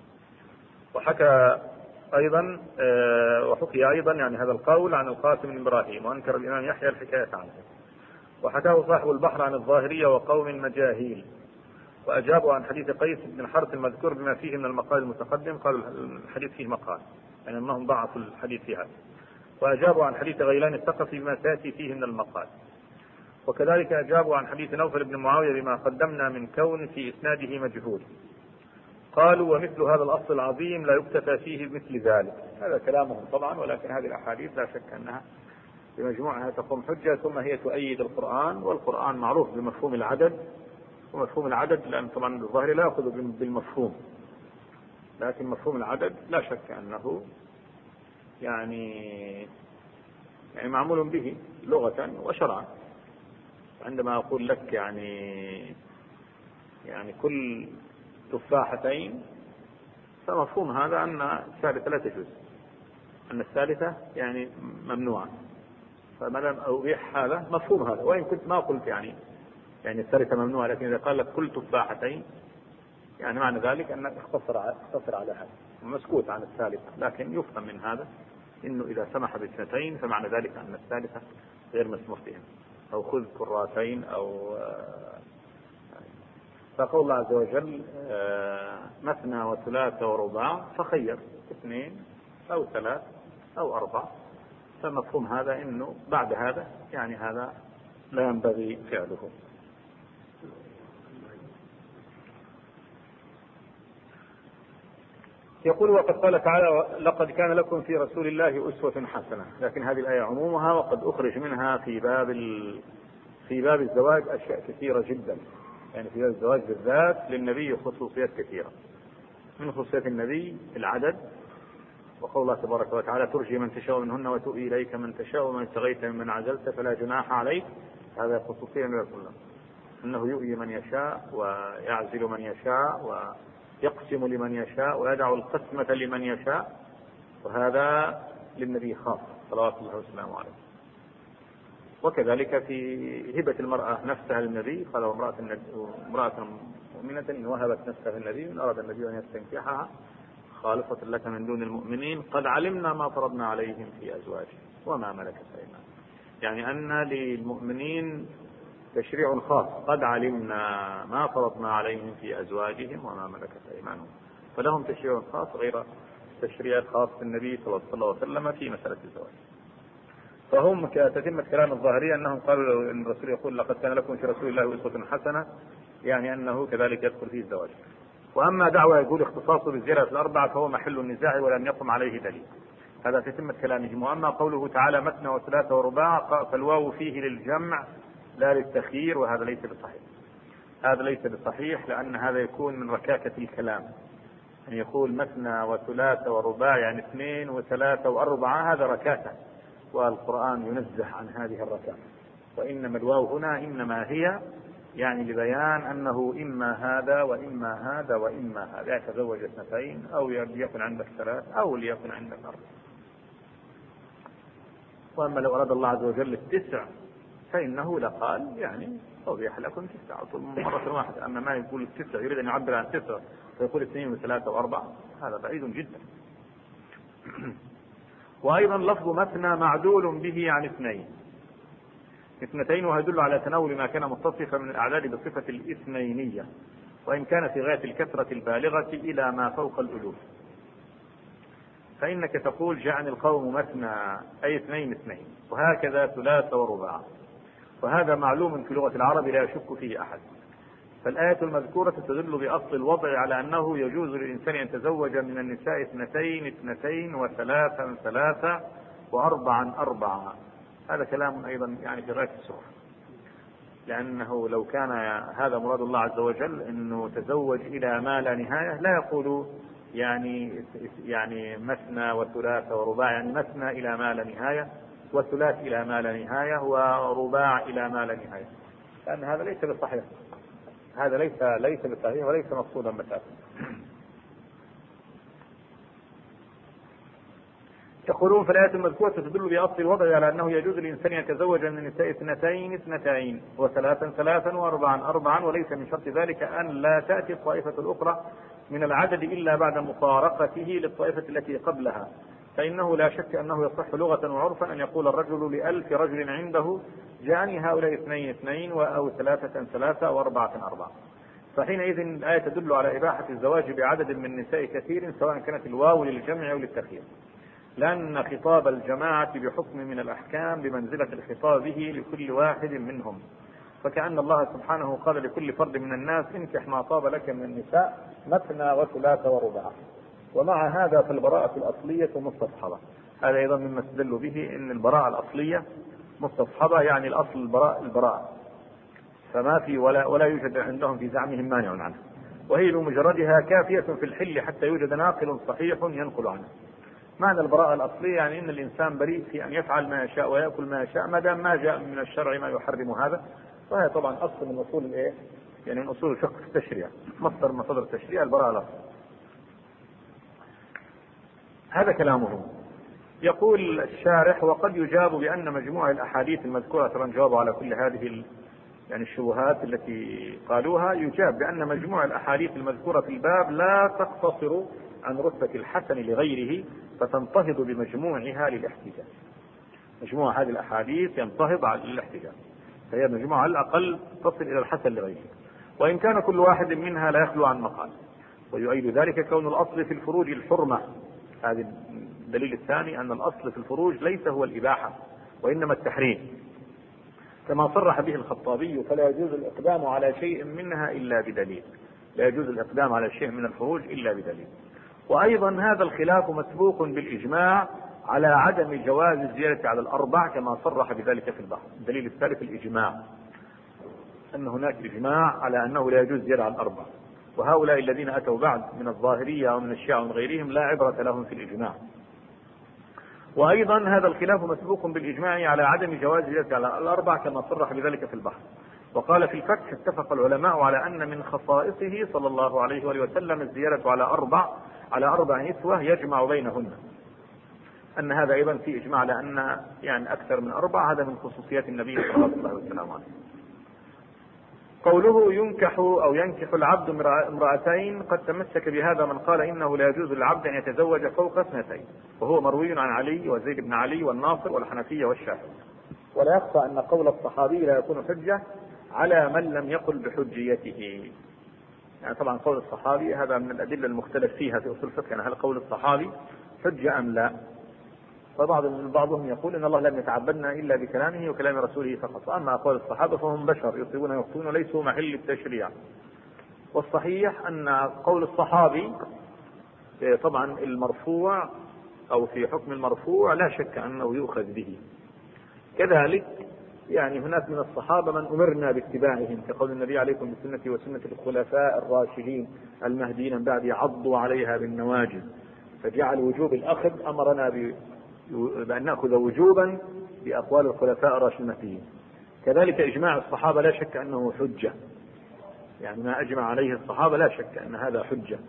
وحكى أيضا وحكي أيضا يعني هذا القول عن القاسم بن إبراهيم، وأنكر الإمام يحيى الحكاية عنه. وحكاه صاحب البحر عن الظاهرية وقوم مجاهيل، وأجابوا عن حديث قيس بن الحرث المذكور بما فيه من المقال المتقدم، قالوا الحديث فيه مقال، يعني أنهم ضعفوا الحديث في هذا. وأجابوا عن حديث غيلان الثقفي بما تأتي فيه من المقال. وكذلك أجابوا عن حديث نوفل بن معاوية بما قدمنا من كون في إسناده مجهول. قالوا ومثل هذا الأصل العظيم لا يكتفى فيه بمثل ذلك. هذا كلامهم طبعا، ولكن هذه الأحاديث لا شك أنها بمجموعها تقوم حجة، ثم هي تؤيد القرآن، والقرآن معروف بمفهوم العدد، ومفهوم العدد لأن طبعا الظاهر لا يأخذ بالمفهوم، لكن مفهوم العدد لا شك أنه يعني معمول به لغة وشرعا. عندما أقول لك يعني كل تفاحتين، فمفهوم هذا أن الثالثة لا تجوز، أن الثالثة يعني ممنوعة، فما دام أبيح هذا مفهوم هذا، وإن كنت ما قلت يعني الثالثة ممنوعة، لكن إذا قال لك كل تفاحتين يعني معنى ذلك أنك اختصر على هذا ومسكوت عن الثالثة، لكن يفهم من هذا إنه إذا سمح باثنتين فمعنى ذلك أن الثالثة غير مسموح بهم، أو خذ كراتين أو فقول الله عز وجل مثنى وثلاث ورباع، فخير 2 أو 3 أو 4، فمفهوم هذا إنه بعد هذا يعني هذا لا ينبغي فعله. يقول وقد قال تعالى لقد كان لكم في رسول الله أسوة حسنة، لكن هذه الآية عمومها، وقد أخرج منها في باب الزواج أشياء كثيرة جدا، يعني في باب الزواج بالذات للنبي خصوصيات كثيرة. من خصوصيات النبي العدد، وقول الله تبارك وتعالى ترجي من تشاء منهن وتؤوي إليك من تشاء ومن ابتغيت ممن عزلت فلا جناح عليك، هذا خصوصية من الله، أنه يؤوي من يشاء ويعزل من يشاء ويقسم لمن يشاء ويدع القسمة لمن يشاء، وهذا للنبي خاص صلوات الله وسلامه عليه. وكذلك في هبة المرأة نفسها للنبي، قال امرأة مؤمنة إن وهبت نفسها للنبي إن أراد النبي أن يستنكحها خالصة لك من دون المؤمنين قد علمنا ما فرضنا عليهم في أزواجهم وما ملكت أيمانهم، يعني أن للمؤمنين تشريع خاص، قد علمنا ما فرضنا عليهم في أزواجهم وما ملكت أيمانهم، فلهم تشريع خاص غير تشريع خاص بالنبي صلى الله عليه وسلم في مسألة الزواج. فهم كتتمة كلام الظاهرية أنهم قالوا أن الرسول يقول لقد كان لكم في رسول الله أسوة حسنة، يعني أنه كذلك يدخل فيه الزواج. وأما دعوة يقول اختصاصه بالزيارة الأربعة فهو محل النزاع ولم يقم عليه دليل، هذا تتمة كلامهم. وأما قوله تعالى مثنى وثلاثة ورباع فالواو فيه للجمع لا للتخيير، وهذا ليس بصحيح. هذا ليس بصحيح لأن هذا يكون من ركاكة الكلام، أن يقول مثنى وثلاثة ورباع يعني 2 و3 و4، هذا ركاكة، والقرآن ينزه عن هذه الركاكة. وإنما الواو هنا إنما هي يعني لبيان أنه إما هذا وإما هذا وإما هذا، يتزوج 2 أو ليكن عندك 3 أو ليكن عندك 4. وأما لو أراد الله عز وجل 9 فإنه لقال يعني أوضح لكم 9 مرة واحدة. أما ما يقول 9 يريد أن يعبر عن 9 فيقول 2 و3 و4، هذا بعيد جدا. وأيضا لفظ مثنى معدول به عن 2، ويدل على تناول ما كان متصفا من الأعداد بصفة الإثنينية، وإن كان في غاية الكثرة البالغة إلى ما فوق الألوف. فإنك تقول جاءني القوم مثنى أي 2 2، وهكذا 3 ورباع، وهذا معلوم في لغة العرب لا يشك فيه أحد. فالآية المذكورة تدل بأصل الوضع على أنه يجوز للإنسان أن يتزوج من النساء 2 2 و3 3 و4 4. هذا كلام أيضا يعني في غاية السرعة، لأنه لو كان هذا مراد الله عز وجل أنه تزوج إلى ما لا نهاية لا يقول يعني مثنى وثلاث ورباع، يعني مثنى إلى ما لا نهاية وثلاث إلى ما لا نهاية ورباع إلى ما لا نهاية، لأن هذا ليس بالصحيح، هذا ليس بالصحيح وليس مقصودا بتاتا. يقولون فالآية المذكورة تدل بأصل الوضع على أنه يجوز للإنسان أن يتزوج من النساء 2 2 وثلاثا 3 وأربعا 4، وليس من شرط ذلك أن لا تأتي الطائفة الأخرى من العدد إلا بعد مفارقته للطائفة التي قبلها، فإنه لا شك أنه يصح لغة وعرفا أن يقول الرجل ل1000 رجل عنده جاءني هؤلاء 2 2 أو 3 3 و4 4. فحينئذ الآية تدل على إباحة الزواج بعدد من النساء كثير، سواء كانت الواو للجمع أو للتخيير، لأن خطاب الجماعة بحكم من الأحكام بمنزلة الخطاب به لكل واحد منهم، فكأن الله سبحانه قال لكل فرد من الناس انكح ما طاب لك من النساء مثنى وثلاث ورباع. ومع هذا فالبراءة الأصلية مستصحبة. هذا أيضا مما استدل به أن البراءة الأصلية مستصحبة، يعني الأصل البراءة، فما في ولا يوجد عندهم في زعمهم مانع عنه، وهي بمجردها كافية في الحل حتى يوجد ناقل صحيح ينقل عنه. معنى البراءة الأصلية يعني أن الإنسان بريء في أن يفعل ما يشاء ويأكل ما يشاء ما دام ما جاء من الشرع ما يحرم هذا، وهي طبعا أصل من أصول الإيه؟ يعني من أصول الفقه في التشريع، مصدر من مصادر التشريع البراءة الأصلية. هذا كلامه. يقول الشارح: وقد يجاب بأن مجموع الأحاديث المذكورة، طبعا جواب على كل هذه يعني الشبهات التي قالوها، يجاب بأن مجموع الأحاديث المذكورة في الباب لا تقتصر عن رتبة الحسن لغيره، فتنتهض بمجموعها للاحتجاج. مجموع هذه الأحاديث ينتهض على الاحتجاج، فهي مجموعة على الأقل تصل إلى الحسن لغيره، وإن كان كل واحد منها لا يخلو عن مقال. ويؤيد ذلك كون الأصل في الفروج الحرمة. هذا الدليل الثاني، أن الأصل في الفروج ليس هو الإباحة وإنما التحريم، كما صرح به الخطابي: فلا يجوز الإقدام على شيء منها إلا بدليل. لا يجوز الإقدام على شيء من الفروج إلا بدليل. وأيضا هذا الخلاف مسبوق بالإجماع على عدم جواز الزيادة على 4 كما صرح بذلك في البحث. الدليل الثالث الإجماع، أن هناك إجماع على أنه لا يجوز الزيادة على 4، وهؤلاء الذين أتوا بعد من الظاهرية أو من الشيعة ومن غيرهم لا عبرة لهم في الإجماع. وأيضا هذا الخلاف مسبوق بالإجماع على عدم جواز الزيادة على 4 كما صرح بذلك في البحث. وقال في الفتح: اتفق العلماء على أن من خصائصه صلى الله عليه وآله وسلم الزيادة على 4 نسوة يجمع بينهن، أن هذا أيضا في إجماع على أن يعني أكثر من 4 هذا من خصوصيات النبي صلى الله عليه وسلم. قوله ينكح أو ينكح العبد امرأتين، قد تمسك بهذا من قال إنه لا يجوز للعبد أن يتزوج فوق 2، وهو مروي عن علي وزيد بن علي والناصر والحنفية والشافعي. ولا يخفى أن قول الصحابي لا يكون حجة على من لم يقل بحجيته. يعني طبعا قول الصحابي هذا من الأدلة المختلف فيها في أصول الفقه، يعني هل قول الصحابي حجة أم لا؟ فبعضهم يقول إن الله لم يتعبدنا إلا بكلامه وكلام رسوله فقط، وأما قول الصحابة فهم بشر يصيبون ويخطئون وليسوا محل التشريع. والصحيح أن قول الصحابي طبعا المرفوع أو في حكم المرفوع لا شك أنه يؤخذ به. كذلك يعني هناك من الصحابة من أمرنا باتباعهم، كقول النبي: عليكم بسنتي وسنة الخلفاء الراشدين المهديين من بعدي عضوا عليها بالنواجذ، فجعل وجوب الأخذ أمرنا بأن نأخذ وجوبا بأقوال الخلفاء الراشدين. كذلك إجماع الصحابة لا شك أنه حجة، يعني ما أجمع عليه الصحابة لا شك أن هذا حجة.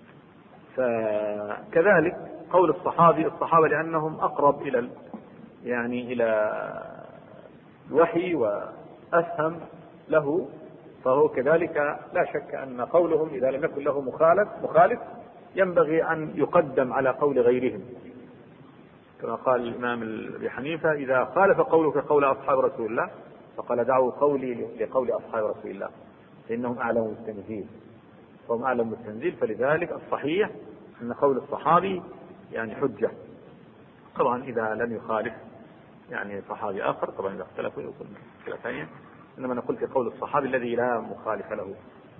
فكذلك قول الصحابة لأنهم أقرب إلى إلى الوحي وأفهم له، فهو كذلك لا شك أن قولهم إذا لم يكن له مخالف ينبغي أن يقدم على قول غيرهم، كما قال الإمام أبي حنيفة: إذا خالف قولك قول أصحاب رسول الله فقال دعوا قولي لقول أصحاب رسول الله فإنهم أعلم بالتنزيل، وهم أعلم بالتنزيل. فلذلك الصحيح أن قول الصحابي يعني حجة، طبعا إذا لم يخالف يعني صحابي آخر، طبعا إذا اختلفوا يكون مشكلة ثانية، إنما نقول في قول الصحابي الذي لا مخالف له.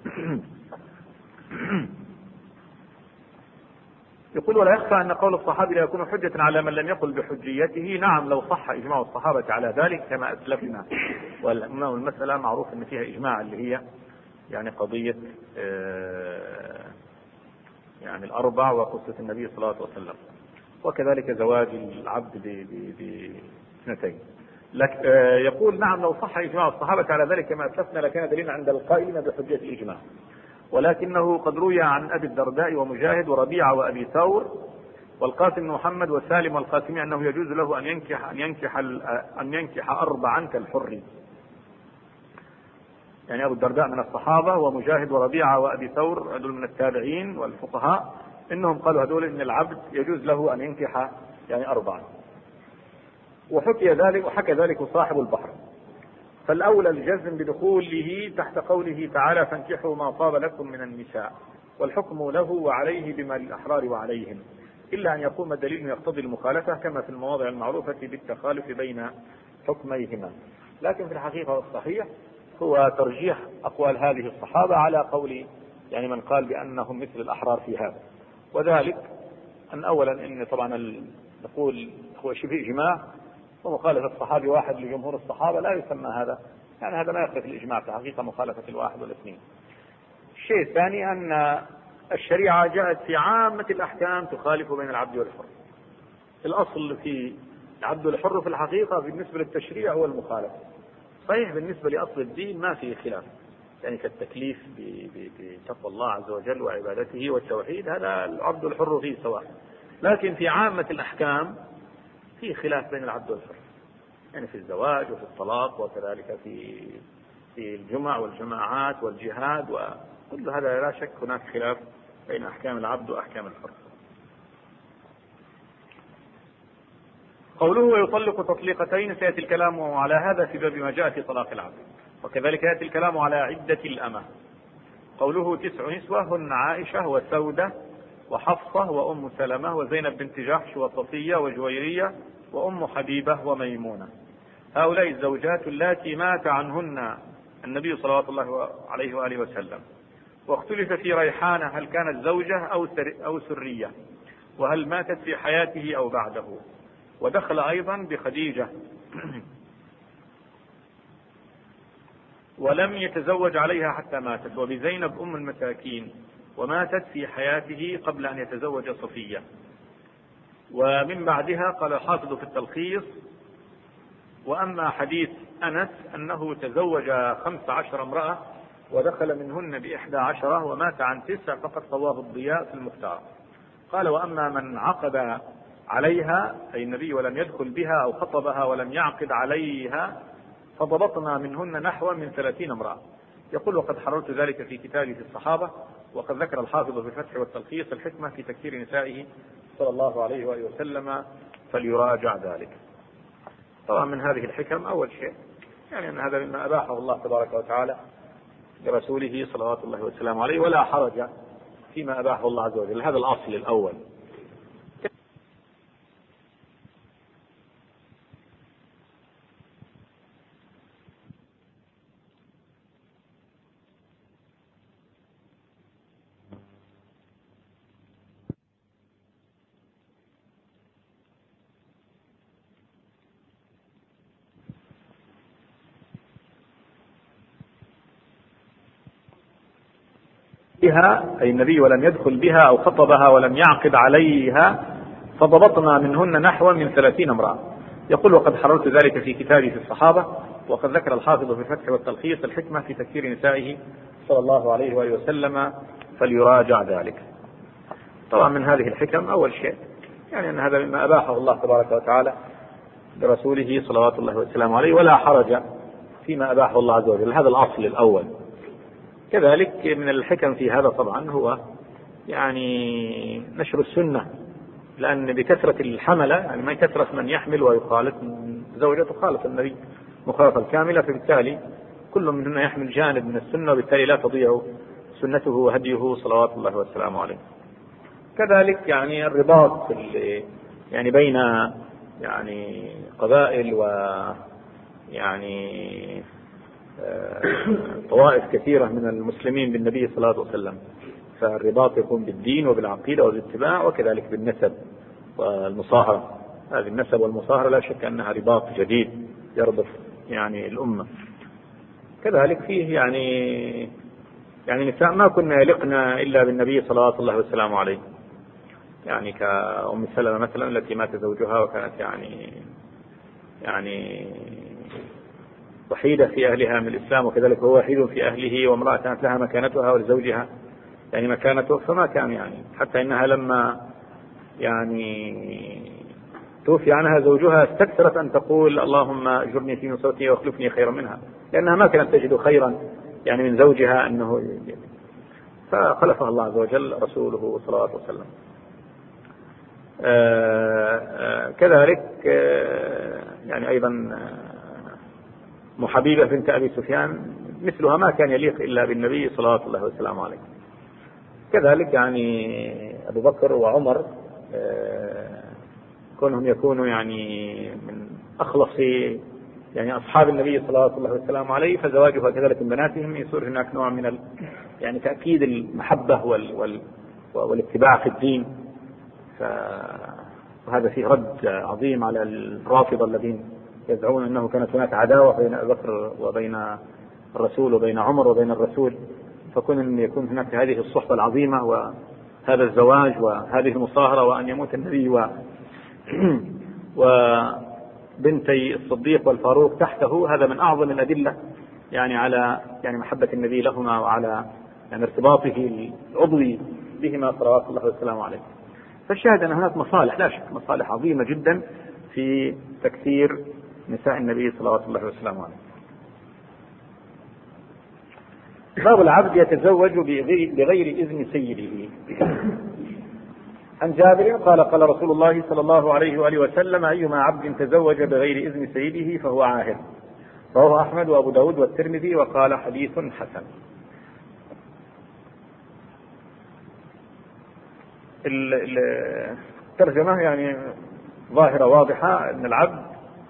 يقول: ولا يخفى أن قول الصحابي لا يكون حجة على من لم يقل بحجيته. نعم، لو صح إجماع الصحابة على ذلك كما أسلفنا، والمسألة معروف أن فيها إجماع اللي هي يعني قضية يعني 4 وقصة النبي صلى الله عليه وسلم، وكذلك زواج العبد ب2. يقول: نعم، لو صح إجماع الصحابة على ذلك كما أسلفنا لكان دليلا عند القائلين بحجية الإجماع، ولكنه قد روي عن أبي الدرداء ومجاهد وربيعة وأبي ثور والقاسم بن محمد وسالم والقاسمي أنه يجوز له أن ينكح 4 كالحر. يعني أبو الدرداء من الصحابة، ومجاهد وربيعة وأبي ثور هذول من التابعين والفقهاء، إنهم قالوا هذول إن العبد يجوز له أن ينكح يعني 4. وحكى ذلك صاحب البحر. فالأولى الجزم بدخوله تحت قوله تعالى فانكحوا ما طاب لكم من النساء، والحكم له وعليه بما للأحرار وعليهم، إلا أن يقوم دليل يقتضي المخالفة كما في المواضع المعروفة بالتخالف بين حكميهما. لكن في الحقيقة والصحيح هو ترجيح أقوال هذه الصحابة على قول يعني من قال بأنهم مثل الأحرار في هذا. وذلك أن أولا إن طبعا نقول هو شبه إجماع، ومخالفة الصحابي واحد لجمهور الصحابة لا يسمى هذا، يعني هذا ما يخالف الإجماع، في حقيقة مخالفة الواحد والاثنين. الشيء الثاني أن الشريعة جاءت في عامة الأحكام تخالف بين العبد والحر. الأصل في العبد والحر في الحقيقة بالنسبة للتشريع هو المخالفة. صحيح بالنسبة لأصل الدين ما فيه خلاف، يعني كالتكليف بتقوى الله عز وجل وعبادته والتوحيد، هذا العبد والحر فيه سواء. لكن في عامة الأحكام في خلاف بين العبد والحر، يعني في الزواج وفي الطلاق، وكذلك في الجمع والجماعات والجهاد، وكل هذا لا شك هناك خلاف بين أحكام العبد وأحكام الحر. قوله ويطلق تطليقتين سيأتي الكلام على هذا في باب ما جاء في طلاق العبد، وكذلك يأتي الكلام على عدة الأمة. قوله 9 نسوة هن عائشة وسودة وحفصة وأم سلمة وزينب بنت جحش وصفية وجويرية وأم حبيبة وميمونة. هؤلاء الزوجات اللاتي مات عنهن النبي صلى الله عليه وآله وسلم. واختلف في ريحانة هل كانت زوجة أو سرية، وهل ماتت في حياته أو بعده. ودخل أيضا بخديجة ولم يتزوج عليها حتى ماتت، وبزينب أم المساكين وماتت في حياته قبل أن يتزوج صفية. ومن بعدها قال الحافظ في التلخيص: وأما حديث أنس أنه تزوج 15 امرأة ودخل منهن ب11 ومات عن 9 فقد صواه الضياء في المختار. قال: وأما من عقد عليها أي النبي ولم يدخل بها أو خطبها ولم يعقد عليها فضبطنا منهن نحو من 30 امرأة. يقول: وقد حررت ذلك في كتابي في الصحابة. وقد ذكر الحافظ في الفتح والتلخيص الحكمة في تكثير نسائه صلى الله عليه وآله وسلم، فليراجع ذلك. طبعا من هذه الحكم أول شيء يعني أن هذا مما أباحه الله تبارك وتعالى لرسوله صلوات الله وسلامه عليه، ولا حرج فيما أباحه الله عز وجل. هذا الأصل الأول. بها أي النبي ولم يدخل بها أو خطبها ولم يعقد عليها فضبطنا منهن نحو من 30 امرأة. يقول: وقد حررت ذلك في كتابي في الصحابة. وقد ذكر الحافظ في الفتح والتلخيص الحكمة في تكثير نسائه صلى الله عليه وآله وسلم، فليراجع ذلك. طبعا من هذه الحكم أول شيء يعني أن هذا مما أباحه الله تبارك وتعالى لرسوله صلوات الله وسلامه عليه، ولا حرج فيما أباحه الله عز وجل. هذا الأصل الأول. كذلك من الحكم في هذا طبعا هو يعني نشر السنة، لأن بكثرة الحملة يعني ما كثرة من يحمل ويخالف زوجة تخالف النبي مخالفة الكاملة، فبالتالي كل منهم يحمل جانب من السنة، وبالتالي لا تضيع سنته وهديه صلوات الله وسلامه عليه. كذلك يعني الرباط يعني بين يعني قبائل و يعني طوائف كثيرة من المسلمين بالنبي صلى الله عليه وسلم، فالرباط يكون بالدين وبالعقيدة وبالاتباع، وكذلك بالنسب والمصاهرة. هذه النسب والمصاهرة لا شك أنها رباط جديد يربط يعني الأمة. كذلك فيه يعني نساء ما كنا يلقنا إلا بالنبي صلى الله عليه وسلم عليه، يعني كأم سلمة مثلا التي مات زوجها وكانت يعني وحيدة في أهلها من الإسلام، وكذلك هو وحيد في أهله، وامرأة كانت لها مكانتها ولزوجها يعني مكانته، فما كان يعني حتى إنها لما يعني توفي عنها زوجها استكثرت أن تقول اللهم اجرني في نصرتي واخلفني خيرا منها، لأنها ما كانت تجد خيرا يعني من زوجها أنه فخلفها الله عز وجل رسوله صلى الله عليه وسلم. كذلك يعني أيضا محبيبة بنت أبي سفيان مثلها ما كان يليق إلا بالنبي صلى الله عليه وسلم عليه. كذلك يعني أبو بكر وعمر كونهم يكونوا يعني من أخلص يعني أصحاب النبي صلى الله عليه وسلم عليه، فزواجها كذلك من بناتهم يصير هناك نوع من يعني تأكيد المحبة والاتباع في الدين. وهذا فيه رد عظيم على الرافضة الذين يدعون أنه كانت هناك عداوة بين أبي بكر وبين الرسول وبين عمر وبين الرسول، فكون أن يكون هناك هذه الصحبة العظيمة وهذا الزواج وهذه المصاهرة وأن يموت النبي وبنتي الصديق والفاروق تحته، هذا من أعظم الأدلة يعني على يعني محبة النبي لهما وعلى يعني ارتباطه العضوي بهما صلوات الله وسلامه عليه. فالشاهد أن هناك مصالح لا شك، مصالح عظيمة جدا في تكثير نساء النبي صلوات الله وسلامه عليه. باب العبد يتزوج بغير إذن سيده. عن جابر قال قال رسول الله صلى الله عليه وآله وسلم أيما عبد تزوج بغير إذن سيده فهو عاهر. رواه أحمد وأبو داود والترمذي وقال حديث حسن. الترجمة يعني ظاهرة واضحة أن العبد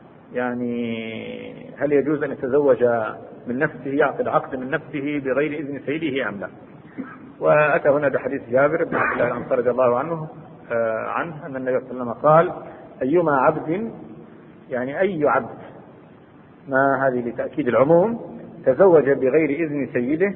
يعني هل يجوز أن يتزوج من نفسه، يعقد عقد من نفسه بغير إذن سيده أم لا. وأتى هنا بحديث جابر بن عبد الله الأنصاري رضي الله عنه أن النبي صلى الله عليه وسلم قال أيما عبد يعني أي عبد، ما هذه لتأكيد العموم، تزوج بغير إذن سيده،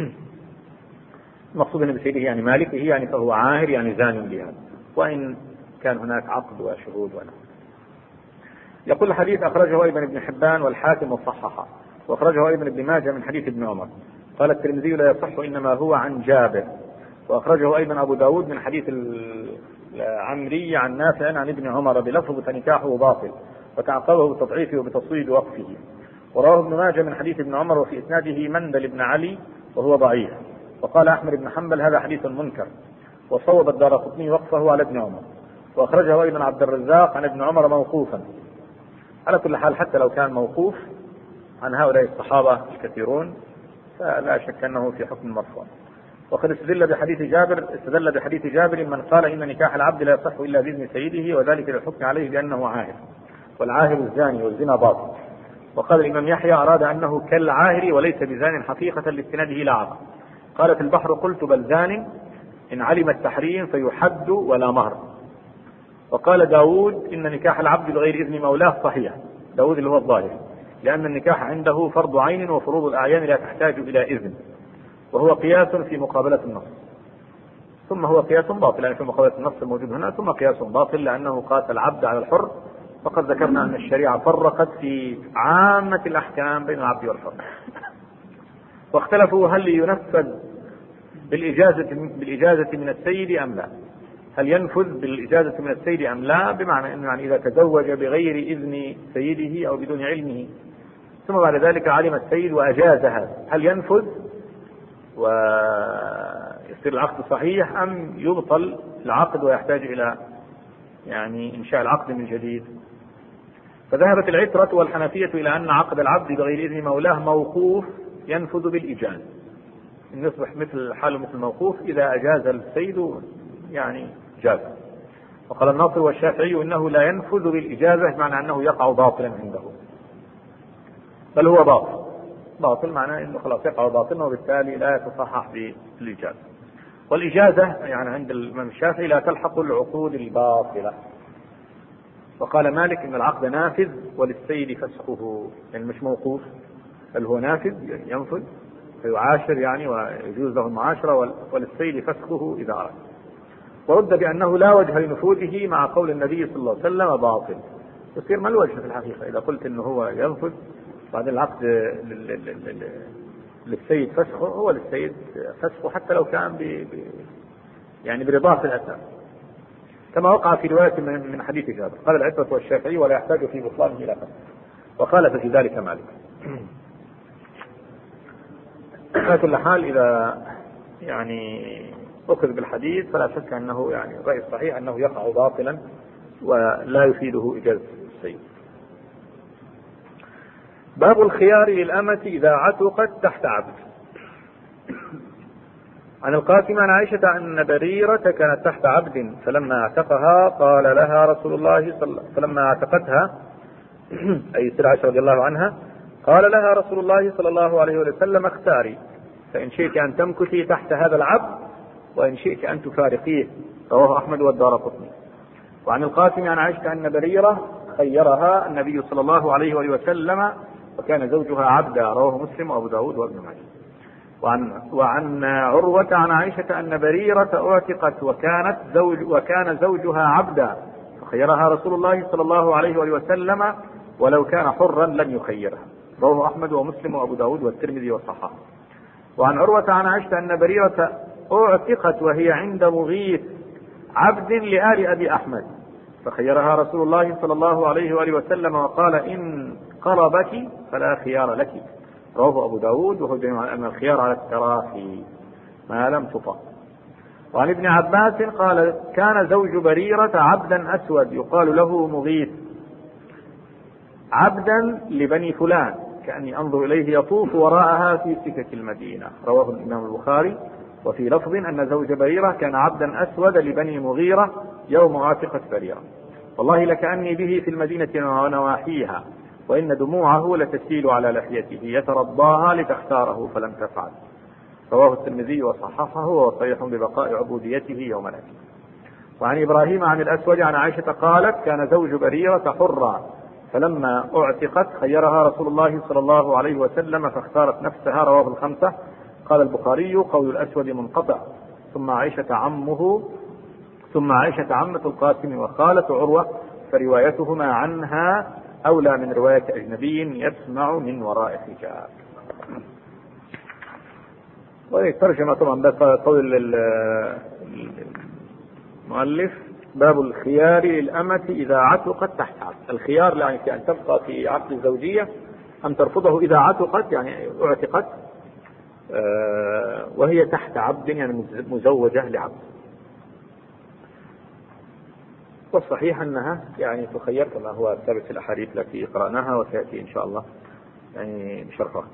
مقصود بسيده يعني مالكه، يعني فهو عاهر يعني زان بهذا وإن كان هناك عقد وشهود ولا. يقول الحديث أخرجه أيضا ابن حبان والحاكم وصححه، وأخرجه أيضا ابن ماجه من حديث ابن عمر. قال الترمذي لا يصح إنما هو عن جابر. وأخرجه أيضا أبو داود من حديث العمري عن نافع عن ابن عمر بلفظ فنكاحه باطل، وتعقبه بتضعيفه وبتصويب وقفه. ورواه ابن ماجه من حديث ابن عمر وفي إسناده مندل بن علي وهو ضعيف. وقال أحمد بن حنبل هذا حديث منكر، وصوب الدارقطني وقفه على ابن عمر. وأخرجه أيضا عبد الرزاق عن ابن عمر موقوفا. على كل حال حتى لو كان موقوف عن هؤلاء الصحابة الكثيرون فلا شك أنه في حكم مرفوع. وقد استدل بحديث جابر من قال إن نكاح العبد لا يصح إلا بإذن سيده، وذلك للحكم عليه بأنه عاهر، والعاهر الزاني والزنا باطل. وقال الإمام يحيى أراد أنه كالعاهر وليس بزان حقيقة لاستناده لا عقل. قال في البحر قلت بل زان إن علم التحريم فيحد ولا مهر. وقال داود إن نكاح العبد بغير إذن مولاه صحيح، داود اللي هو الظاهر، لأن النكاح عنده فرض عين وفروض الأعيان لا تحتاج إلى إذن، وهو قياس في مقابلة النص، ثم هو قياس باطل يعني في مقابلة النص الموجود هنا، ثم قياس باطل لأنه قاس العبد على الحر. وقد ذكرنا أن الشريعة فرقت في عامة الأحكام بين العبد والحر، واختلفوا هل ينفذ بالإجازة من السيد أم لا، هل ينفذ بالإجازة من السيد أم لا، بمعنى أنه يعني إذا تزوج بغير إذن سيده أو بدون علمه ثم بعد ذلك علم السيد وأجاز هذا، هل ينفذ ويصير العقد صحيح أم يبطل العقد ويحتاج إلى يعني إنشاء العقد من جديد. فذهبت العترة والحنفية إلى أن عقد العبد بغير إذن مولاه موقوف ينفذ بالإجازة، إن يصبح مثل حاله مثل موقوف، إذا أجاز السيد يعني جاز. وقال الناصر والشافعي إنه لا ينفذ بالإجازة، بمعنى أنه يقع باطلا عنده، بل هو باطل معناه أنه خلاص يقع باطلا وبالتالي لا يتصحح بالإجازة. والإجازة يعني عند الإمام الشافعي لا تلحق العقود الباطلة. وقال مالك إن العقد نافذ وللسيد فسخه، يعني مش موقوف بل هو نافذ ينفذ فيعاشر يعني ويجوز له المعاشرة، وللسيد فسخه إذا أراد. ورد بأنه لا وجه لنفوذه مع قول النبي صلى الله عليه وسلم باطل. يصير ما الوجه في الحقيقة إذا قلت إنه هو ينفذ بعد العقد للسيد فسخه، هو للسيد فسخه حتى لو كان يعني برضاه في الأساس. كما وقع في رواية من حديث جابر. قال العتبة والشافعي ولا يحتاج في بطلانه إلى فسخ، وخالف في ذلك مالك. على كل حال إذا يعني أخذ بالحديث فلا شك أنه يعني الرأي الصحيح أنه يقع باطلا ولا يفيده إجازة السيد. باب الخيار للأمة إذا عتقت تحت عبد. عن القاسم عن عائشة أن بريرة كانت تحت عبد فلما اعتقها قال لها رسول الله فلما اعتقتها أي سيدة عائشة رضي الله عنها قال لها رسول الله صلى الله عليه وسلم اختاري فإن شئت أن تمكثي تحت هذا العبد وإن شئت أن تفارقيه. رواه أحمد والدارقطني. وعن القاسم عن عائشة أن بريرة خيرها النبي صلى الله عليه وسلم وكان زوجها عبدا. رواه مسلم وأبو داود وابن ماجه. وعن عروة عن عائشة أن بريرة اعتقت وكان زوجها عبدا فخيرها رسول الله صلى الله عليه وسلم ولو كان حرا لم يخيرها. رواه أحمد ومسلم وأبو داود والترمذي والصحاح. وعن عروة عن عائشة أن بريرة اعتقت وهي عند مغيث عبد لآل أبي أحمد فخيرها رسول الله صلى الله عليه وسلم وقال إن قربك فلا خيار لك. رواه أبو داود وهو جميع أن الخيار على التراخي ما لم تطأ. وعن ابن عباس قال كان زوج بريرة عبدا أسود يقال له مغيث عبدا لبني فلان كأني أنظر إليه يطوف وراءها في سكك المدينة. رواه الإمام البخاري. وفي لفظ أن زوج بريرة كان عبدا أسود لبني مغيرة يوم عاتقة بريرة والله لكأني به في المدينة ونواحيها وإن دموعه لتسيل على لحيته يترضاها لتختاره فلم تفعل. رواه الترمذي وصححه وهو صريح ببقاء عبوديته يوم الأكل. وعن إبراهيم عن الأسود عن عائشة قالت كان زوج بريرة حرا فلما اعتقت خيرها رسول الله صلى الله عليه وسلم فاختارت نفسها. رواه الخمسة. قال البخاري قول الأسود منقطع. ثم عائشة عمة القاسم وخالة عروة فروايتهما عنها أولى من رواية أجنبي يسمع من وراء حجاب. والترجمة طبعا قول المؤلف باب الخيار للأمة إذا عتقت تحت عبد. الخيار يعني أن تبقى في عقد الزوجية أم ترفضه إذا عتقت يعني اعتقت وهي تحت عبد يعني مزوجة لعبد. والصحيح أنها يعني تخير كما هو ثابت في الأحاديث التي قرأناها وسيأتي إن شاء الله يعني بشرحها.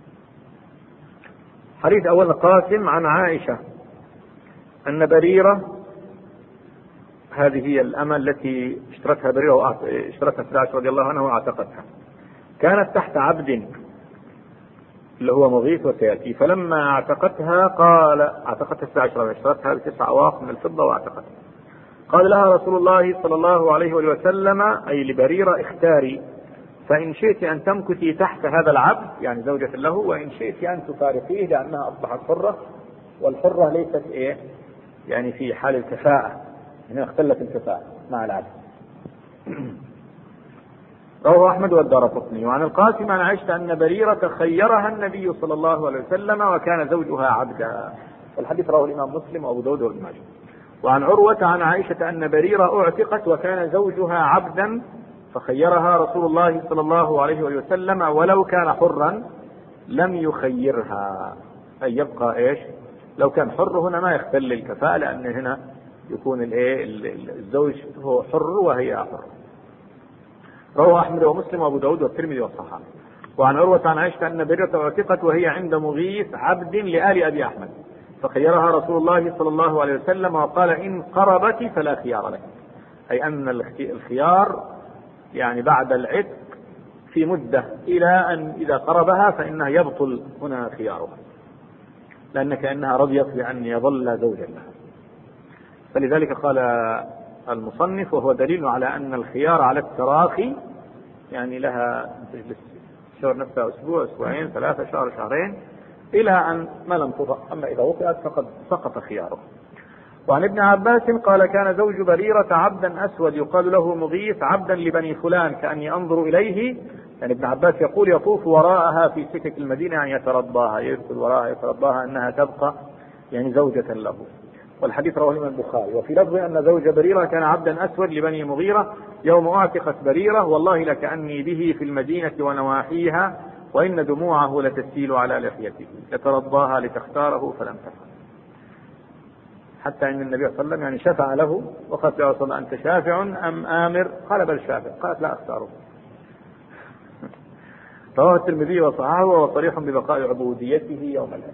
حديث أول قاسم عن عائشة أن بريرة هذه هي الأمة التي اشترتها بريرة اشترتها سيدة عائشة رضي الله عنها واعتقتها كانت تحت عبد اللي هو مغيث وسيأتي فلما اعتقتها سيدة عائشة اشترتها ب9 أواق من الفضة واعتقتها قال لها رسول الله صلى الله عليه وسلم أي لبريرة اختاري فإن شئت أن تمكثي تحت هذا العبد يعني زوجة له وإن شئت أن تفارقيه لأنها أصبحت حرة والحرة ليست يعني في حال الكفاءة هنا اختلت الكفاءة مع العبد. رواه أحمد والدارقطني. وعن القاسم عن عائشة أن بريرة خيرها النبي صلى الله عليه وسلم وكان زوجها عبدا. والحديث رواه الإمام مسلم وأبو داود وابن ماجه. وعن عروة عن عائشة أن بريرة اعتقت وكان زوجها عبدا فخيرها رسول الله صلى الله عليه وسلم ولو كان حرا لم يخيرها أي يبقى لو كان حر هنا ما يختل الكفاءة لأن هنا يكون الزوج هو حر وهي حر. رواه أحمد ومسلم وأبو داود والترمذي والصحاح. وعن عروة عن عائشة أن بريرة اعتقت وهي عند مغيث عبد لآل أبي أحمد فخيرها رسول الله صلى الله عليه وسلم وقال إن قربت فلا خيار لك أي أن الخيار يعني بعد العتق في مدة إلى أن إذا قربها فإنها يبطل هنا خيارها لأن كأنها رضيت بأن يظل زوجا لها. فلذلك قال المصنف وهو دليل على أن الخيار على التراخي يعني لها تجلس شهر نفسها أسبوع أسبوعين 3 شهر شهرين إلى أن ما لم تطأ أما إذا وطئت فقد سقط خياره. وعن ابن عباس قال كان زوج بريرة عبدا أسود يقال له مغيث عبدا لبني فلان كأني أنظر إليه يعني ابن عباس يقول يطوف وراءها في سكك المدينة يعني يترضاها يدخل وراءها يترضاها أنها تبقى يعني زوجة له. والحديث رواه الإمام البخاري. وفي لفظ أن زوج بريرة كان عبدا أسود لبني مغيرة يوم أعتقت بريرة والله لكأني به في المدينة ونواحيها وإن دموعه لتسيل على لحيته لترضاها لتختاره فلم تفعل. حتى ان النبي صلى الله عليه وسلم يعني شفع له وقالت يا رسول الله انت شافع ام امر؟ قال بل شافع. قالت لا اختاره. رواه الترمذي وصححه وهو صريح ببقاء عبوديته يوم القيامة.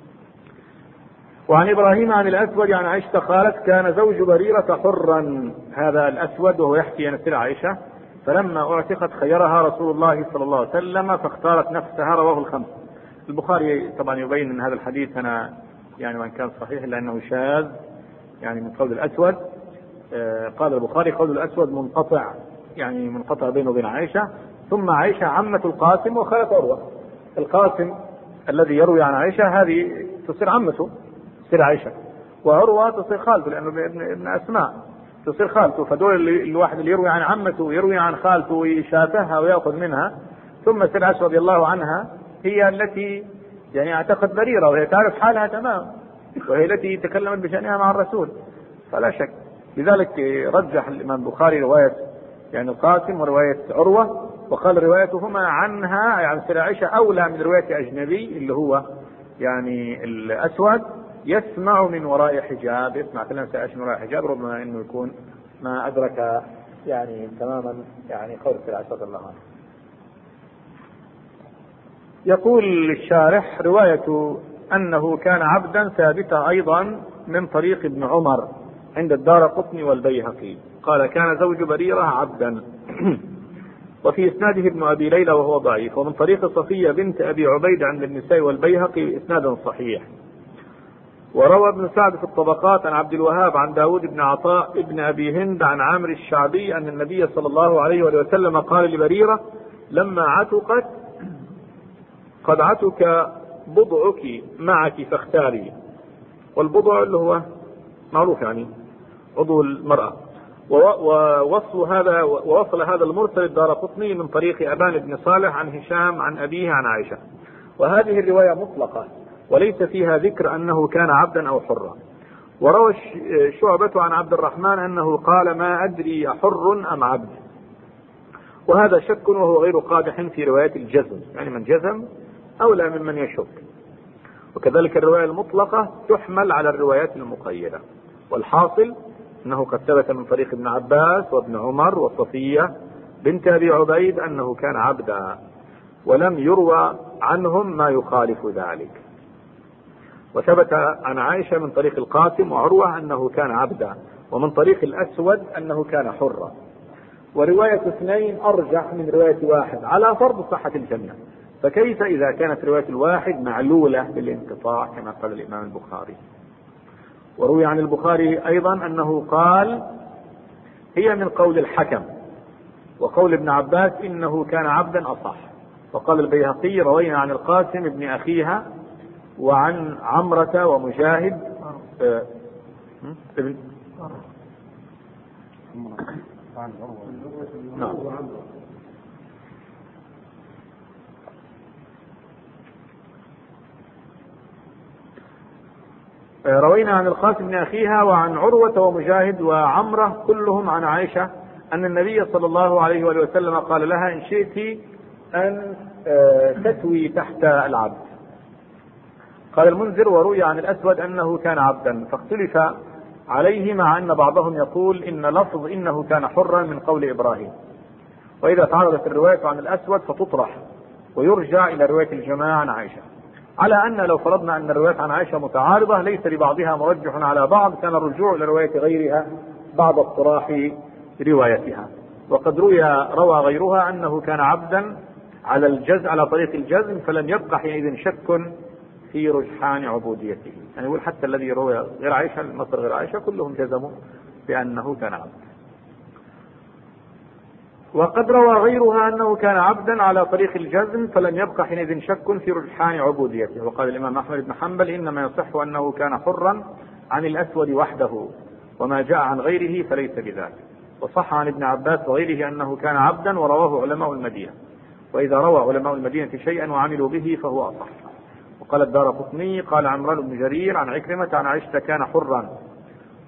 وعن ابراهيم عن الاسود عن عائشه قالت كان زوج بريرة حرا، هذا الاسود وهو يحكي عن سيدة عائشه، فلما اعتقت خيرها رسول الله صلى الله عليه وسلم فاختارت نفسها. رواه الخمسة. البخاري طبعا يبين ان هذا الحديث هنا يعني وان كان صحيح الا انه شاذ يعني من قول الاسود. قال البخاري قول الاسود منقطع، يعني منقطع بينه وبين عائشه. ثم عائشه عمة القاسم وخالة عروه. القاسم الذي يروي عن عائشه هذه تصير عمته تصير عائشه، وعروه تصير خالته لانه ابن اسماء تصير خالته. فدول الواحد اللي يروي عن عمته ويروي عن خالته ويشابهها ويأخذ منها. ثم سيدة عائشه رضي الله عنها هي التي يعني اعتقد بريرة وهي تعرف حالها تمام، وهي التي تكلمت بشأنها مع الرسول فلا شك. لذلك رجح الإمام البخاري رواية يعني القاسم ورواية عروة، وقال روايتهما عنها يعني سيدة عائشة أولى من رواية أجنبي اللي هو يعني الأسود يسمع من وراء حجاب، يسمع كلام سيدة عائشة من وراء حجاب، ربما أنه يكون ما أدرك يعني تماما يعني قول سيدة عائشة رضي الله عنها. يقول الشارح رواية أنه كان عبدا ثابتة أيضا من طريق ابن عمر عند الدارقطني والبيهقي. قال كان زوج بريرة عبدا وفي إسناده ابن أبي ليلى وهو ضعيف، ومن طريق صفية بنت أبي عبيد عند النسائي والبيهقي إسنادا صحيح. وروى ابن سعد في الطبقات عن عبد الوهاب عن داود بن عطاء ابن أبي هند عن عامر الشعبي أن النبي صلى الله عليه وسلم قال لبريرة لما عتقت قد عتك بضعك معك فاختاري. والبضع اللي هو معروف يعني عضو المرأة. ووصل هذا المرسل الدارقطني من طريق أبان بن صالح عن هشام عن أبيه عن عائشة. وهذه الرواية مطلقة وليس فيها ذكر أنه كان عبدا أو حرا. وروى شعبة عن عبد الرحمن أنه قال ما أدري أحر أم عبد، وهذا شك وهو غير قادح في رواية الجزم، يعني من جزم أولى ممن يشك. وكذلك الرواية المطلقة تحمل على الروايات المقيدة. والحاصل أنه قد ثبت من طريق ابن عباس وابن عمر وصفية بنت أبي عبيد أنه كان عبدا، ولم يروى عنهم ما يخالف ذلك. وثبت عن عائشة من طريق القاسم وعروة أنه كان عبدا، ومن طريق الأسود أنه كان حرا. ورواية اثنين أرجح من رواية واحد على فرض صحة الجميع، فكيف إذا كانت رواية الواحد معلولة بالانقطاع كما قال الإمام البخاري. وروي عن البخاري أيضا أنه قال هي من قول الحكم، وقول ابن عباس إنه كان عبدا أصح. وقال البيهقي روينا عن القاسم ابن أخيها وعن عمرة ومجاهد ابن نعم. روينا عن القاسم بن أخيها وعن عروة ومجاهد وعمرة كلهم عن عائشة أن النبي صلى الله عليه وسلم قال لها إن شئت أن تتوي تحت العبد. قال المنذر وروي عن الأسود أنه كان عبدا، فاختلف عليه مع أن بعضهم يقول إن لفظ إنه كان حرا من قول إبراهيم. وإذا تعرضت الرواية عن الأسود فتطرح ويرجع إلى رواية الجماعة عن عائشة، على أن لو فرضنا أن الروايات عن عائشة متعارضة ليس لبعضها مرجح على بعض، كان الرجوع إلى رواية غيرها بعد اطراح روايتها. وقد روى غيرها أنه كان عبدا على طريق الجزم، فلم يبقى حينئذ شك في رجحان عبوديته. يعني يقول حتى الذي روى غير عائشة المصدر غير عائشة كلهم جزموا بأنه كان عبدا. وقد روى غيرها أنه كان عبدا على طريق الجزم، فلم يبقى حينئذ شك في رجحان عبوديته. وقال الإمام أحمد بن حنبل إنما يصح أنه كان حرا عن الأسود وحده، وما جاء عن غيره فليس بذلك. وصح عن ابن عباس وغيره أنه كان عبدا، ورواه علماء المدينة، وإذا روى علماء المدينة شيئا وعملوا به فهو أصح. وقال الدارقطني قال عمران بن جرير عن عكرمة عن عائشة كان حرا،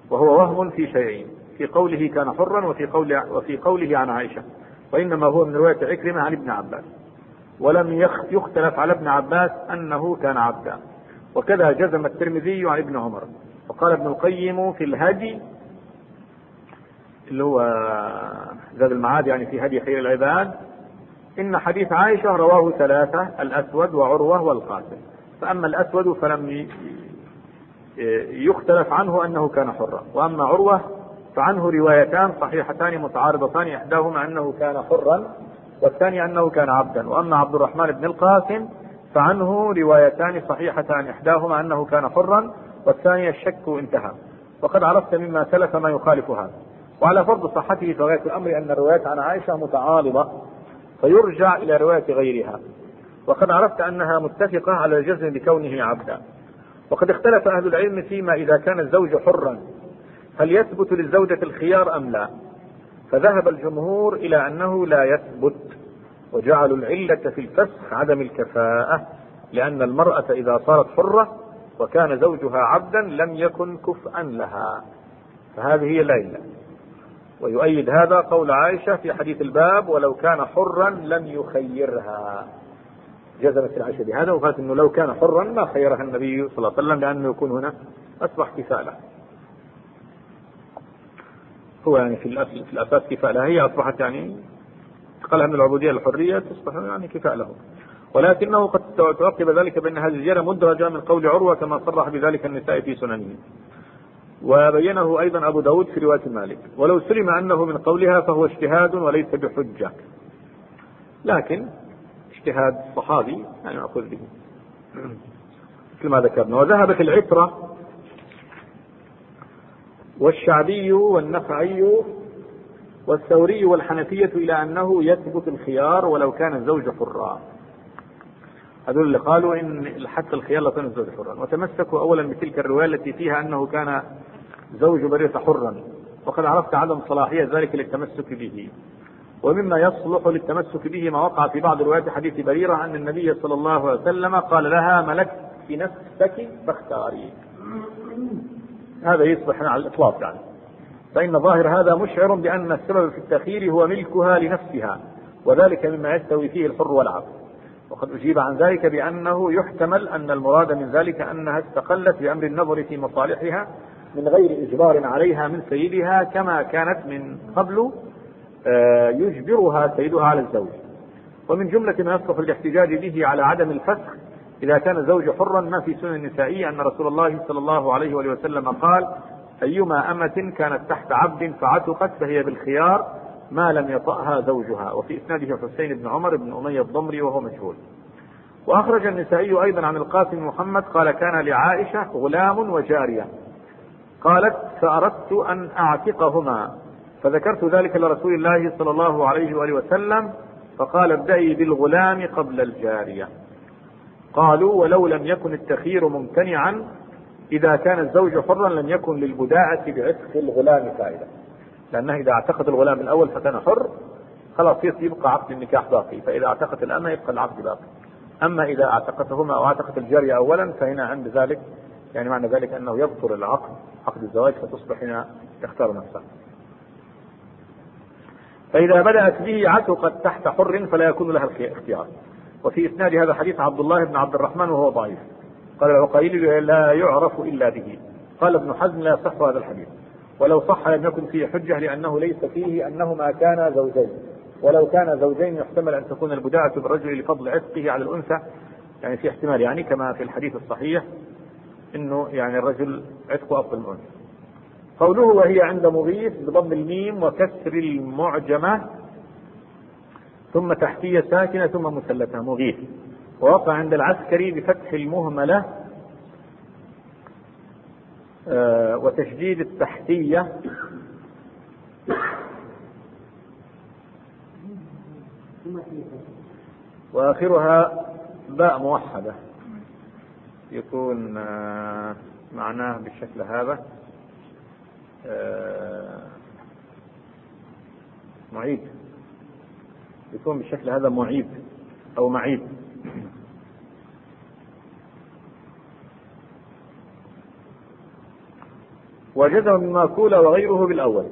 وهو وهم في شيئين، في قوله كان حرا وفي قوله عن عائشة، وإنما هو من رواية عكرمة عن ابن عباس، ولم يختلف على ابن عباس أنه كان عبدا. وكذا جزم الترمذي عن ابن عمر. وقال ابن القيم في الهدي اللي هو زاد المعاد يعني في هدي خير العباد إن حديث عائشة رواه ثلاثة: الأسود وعروة والقاسم. فأما الأسود فلم يختلف عنه أنه كان حرا، وأما عروة فعنه روايتان صحيحتان متعارضتان، إحداهما أنه كان حرا والثاني أنه كان عبدا. وأما عبد الرحمن بن القاسم فعنه روايتان صحيحتان، إحداهما أنه كان حرا والثانية الشك انتهى. وقد عرفت مما سلف ما يخالف هذا. وعلى فرض صحته فغاية الأمر أن الروايات عن عائشة متعارضة فيرجع إلى رواية غيرها. وقد عرفت أنها متفقة على الجزم بكونه عبدا. وقد اختلف أهل العلم فيما إذا كان الزوج حرا هل يثبت للزوجة الخيار أم لا، فذهب الجمهور إلى أنه لا يثبت، وجعلوا العلة في الفسخ عدم الكفاءة، لأن المرأة إذا صارت حرة وكان زوجها عبدا لم يكن كفءا لها، فهذه هي العلة. ويؤيد هذا قول عائشة في حديث الباب: ولو كان حرا لم يخيرها. جزمت عائشة بهذا وقالت انه لو كان حرا ما خيرها النبي صلى الله عليه وسلم، لانه يكون هنا اصبح كفاء له. هو يعني في الاساس كفاء له، هي اصبحت يعني انتقلها من العبودية للحرية تصبح يعني كفاء له. ولكنه قد تعقب ذلك بان هذه الزيادة مدرجة من قول عروة كما صرح بذلك النسائي في سننه، وبينه ايضا ابو داود في رواية مالك. ولو سلم انه من قولها فهو اجتهاد وليس بحجة، لكن اجتهاد صحابي يعني نأخذ به مثل ما ذكرنا. وذهبت العترة والشعبي والنخعي والثوري والحنفية إلى أنه يثبت الخيار ولو كان الزوج حرا. هذول اللي قالوا إن حتى الخيار لو كان الزوج حرا، وتمسكوا أولا بتلك الرواية التي فيها أنه كان زوج بريرة حرا، وقد عرفت عدم صلاحية ذلك للتمسك به. ومما يصلح للتمسك به ما وقع في بعض روايات حديث بريرة أن النبي صلى الله عليه وسلم قال لها: ملكت في نفسك فاختاري. هذا يصبح على الإطلاق يعني، فإن ظاهر هذا مشعر بأن السبب في التأخير هو ملكها لنفسها، وذلك مما يستوي فيه الحر والعبد. وقد أجيب عن ذلك بأنه يحتمل أن المراد من ذلك أنها استقلت بأمر النظر في مصالحها من غير إجبار عليها من سيدها، كما كانت من قبل يجبرها سيدها على الزوج. ومن جملة ما يصلح الاحتجاج به على عدم الفسخ إذا كان الزوج حرا ما في سنن النسائي أن رسول الله صلى الله عليه وآله وسلم قال: أيما أمة كانت تحت عبد فعتقت فهي بالخيار ما لم يطأها زوجها. وفي إسناده حسين بن عمر بن أمية الضمري وهو مجهول. وأخرج النسائي أيضا عن القاسم محمد قال: كان لعائشة غلام وجارية، قالت: فأردت أن أعتقهما فذكرت ذلك لرسول الله صلى الله عليه وآله وسلم فقال: ابدئي بالغلام قبل الجارية. قالوا: ولو لم يكن التخيير ممتنعا إذا كان الزوج حرا لم يكن للبداءة بعتق الغلام فائدة، لأنه إذا اعتقد الغلام الأول فكان حر خلاص يبقى عقد النكاح باقي، فإذا اعتقد الأمة يبقى العقد باقي. أما إذا اعتقدتهما أو اعتقد الجارية أولا فهنا عند ذلك يعني معنى ذلك أنه يبطل العقد، عقد الزواج، فتصبح هنا تختار نفسها. فإذا بدأت به عتقت تحت حر فلا يكون لها اختيار. وفي إسناد هذا حديث عبد الله بن عبد الرحمن وهو ضعيف، قال العقيلي: لا يعرف إلا به. قال ابن حزم: لا يصح هذا الحديث، ولو صح لم يكن فيه حجة لأنه ليس فيه أنهما كانا زوجين، ولو كان زوجين يحتمل أن تكون البداعة بالرجل لفضل عتقه على الأنثى، يعني في احتمال يعني كما في الحديث الصحيح إنه يعني الرجل عتقه أفضل من الأنثى. قوله: وهي عند مغيث بضم الميم وكسر المعجمة ثم تحتية ساكنة ثم مثلثة مغيث. ووقع عند العسكري بفتح المهملة وتشديد التحتية وآخرها باء موحدة، يكون معناه بالشكل هذا معيد، يكون بالشكل هذا معيد أو معيد. وجزم بالمأكول وغيره بالأول.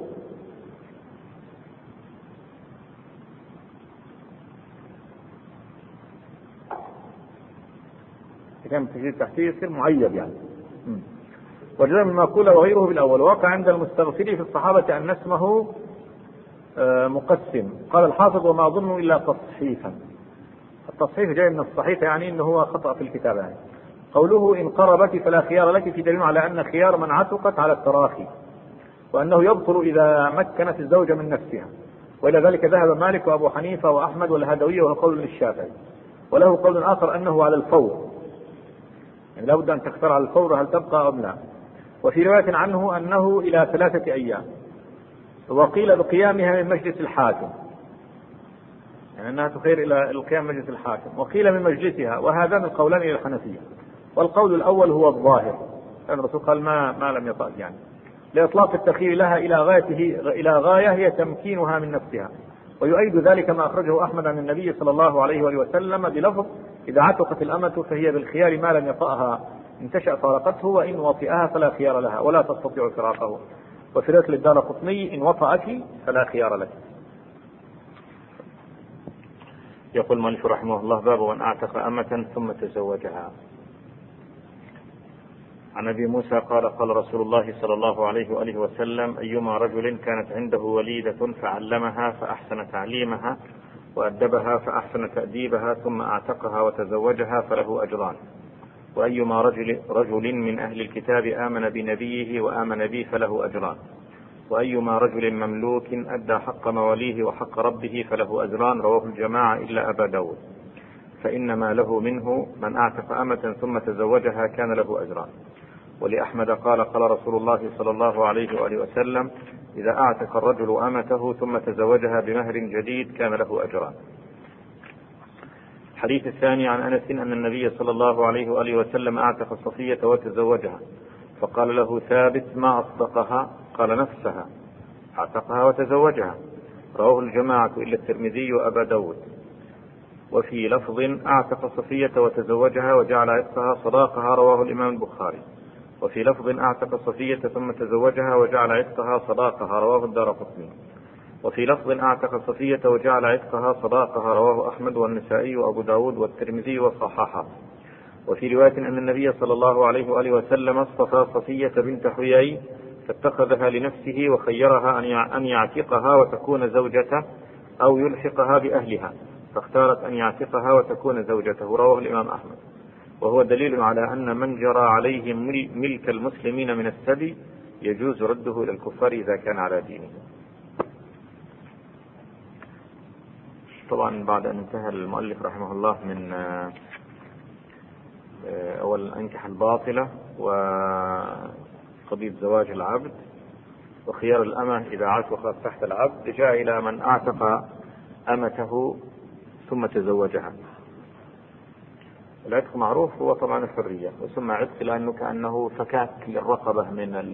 كان تجديد تحتيه يصير معيب يعني. وجزم بالمأكول وغيره بالأول. وقع عند المستغفري في الصحابة أن اسمه مقسم. قال الحافظ وما أظن إلا تصحيفا. التصحيف جاي من الصحيفة يعني إنه هو خطأ في الكتابة يعني. قوله إن قربت فلا خيار لك في دليل على أن خيار من عتقت على التراخي، وأنه يبطل إذا مكنت الزوجة من نفسها. وإلى ذلك ذهب مالك وأبو حنيفة وأحمد والهدوي وقول للشافعي. وله قول آخر أنه على الفور، يعني لا بد أن تختار على الفور هل تبقى أم لا. وفي رواية عنه أنه إلى 3 أيام. وقيل بقيامها من مجلس الحاكم، يعني أنها تخير إلى القيام مجلس الحاكم. وقيل من مجلسها، وهذان القولان إلى الحنفية. والقول الأول هو الظاهر، لأن الرسول قال ما لم يطأ يعني لإطلاق التخيير لها إلى غاية هي تمكينها من نفسها. ويؤيد ذلك ما أخرجه أحمد عن النبي صلى الله عليه وآله وسلم بلفظ إذا عتقت الأمة فهي بالخيار ما لم يطأها، إن تشأ فارقته وإن وطئها فلا خيار لها ولا تستطيع فراقه. وفي رواية للدارقطني إن وطأك فلا خيار لك. يقول المؤلف رحمه الله: باب من أعتق أمة ثم تزوجها. عن أبي موسى قال: قال رسول الله صلى الله عليه وآله وسلم: أيما رجل كانت عنده وليدة فعلمها فأحسن تعليمها وأدبها فأحسن تأديبها ثم أعتقها وتزوجها فله أجران. وأيما رجل من أهل الكتاب آمن بنبيه وآمن به فله أجران. وأيما رجل مملوك أدى حق مواليه وحق ربه فله أجران. رواه الجماعة إلا أبا داود. فإنما له منه من أعتق أمة ثم تزوجها كان له أجران. ولأحمد قال: قال رسول الله صلى الله عليه وآله وسلم: إذا أعتق الرجل أمته ثم تزوجها بمهر جديد كان له أجران. الحديث الثاني عن أنس أن النبي صلى الله عليه وآله وسلم أعتق صفية وتزوجها، فقال له ثابت: ما أصدقها؟ قال: نفسها، أعتقها وتزوجها. رواه الجماعة إلا الترمذي وأبا داود. وفي لفظ: أعتق صفية وتزوجها وجعل عتقها صداقها. رواه الإمام البخاري. وفي لفظ: أعتق صفية ثم تزوجها وجعل عتقها صداقها. رواه الدارقطني. وفي لفظ: أعتق صفية وجعل عتقها صداقها. رواه أحمد والنسائي وأبو داود والترمذي وصححه. وفي رواية أن النبي صلى الله عليه وآله وسلم اصطفى صفية بنت حيي فاتخذها لنفسه وخيرها أن يعتقها وتكون زوجته أو يلحقها بأهلها، فاختارت أن يعتقها وتكون زوجته. رواه الإمام أحمد. وهو دليل على أن من جرى عليه ملك المسلمين من السبي يجوز رده إلى الكفار إذا كان على دينه. طبعا بعد أن انتهى المؤلف رحمه الله من أول أنكح الباطلة وقضية زواج العبد وخيار الأمة إذا عتقت تحت العبد، جاء إلى من أعتق أمته ثم تزوجها. العتق معروف هو طبعا الحرية، وسمى عتق لأنه كأنه فكاك للرقبة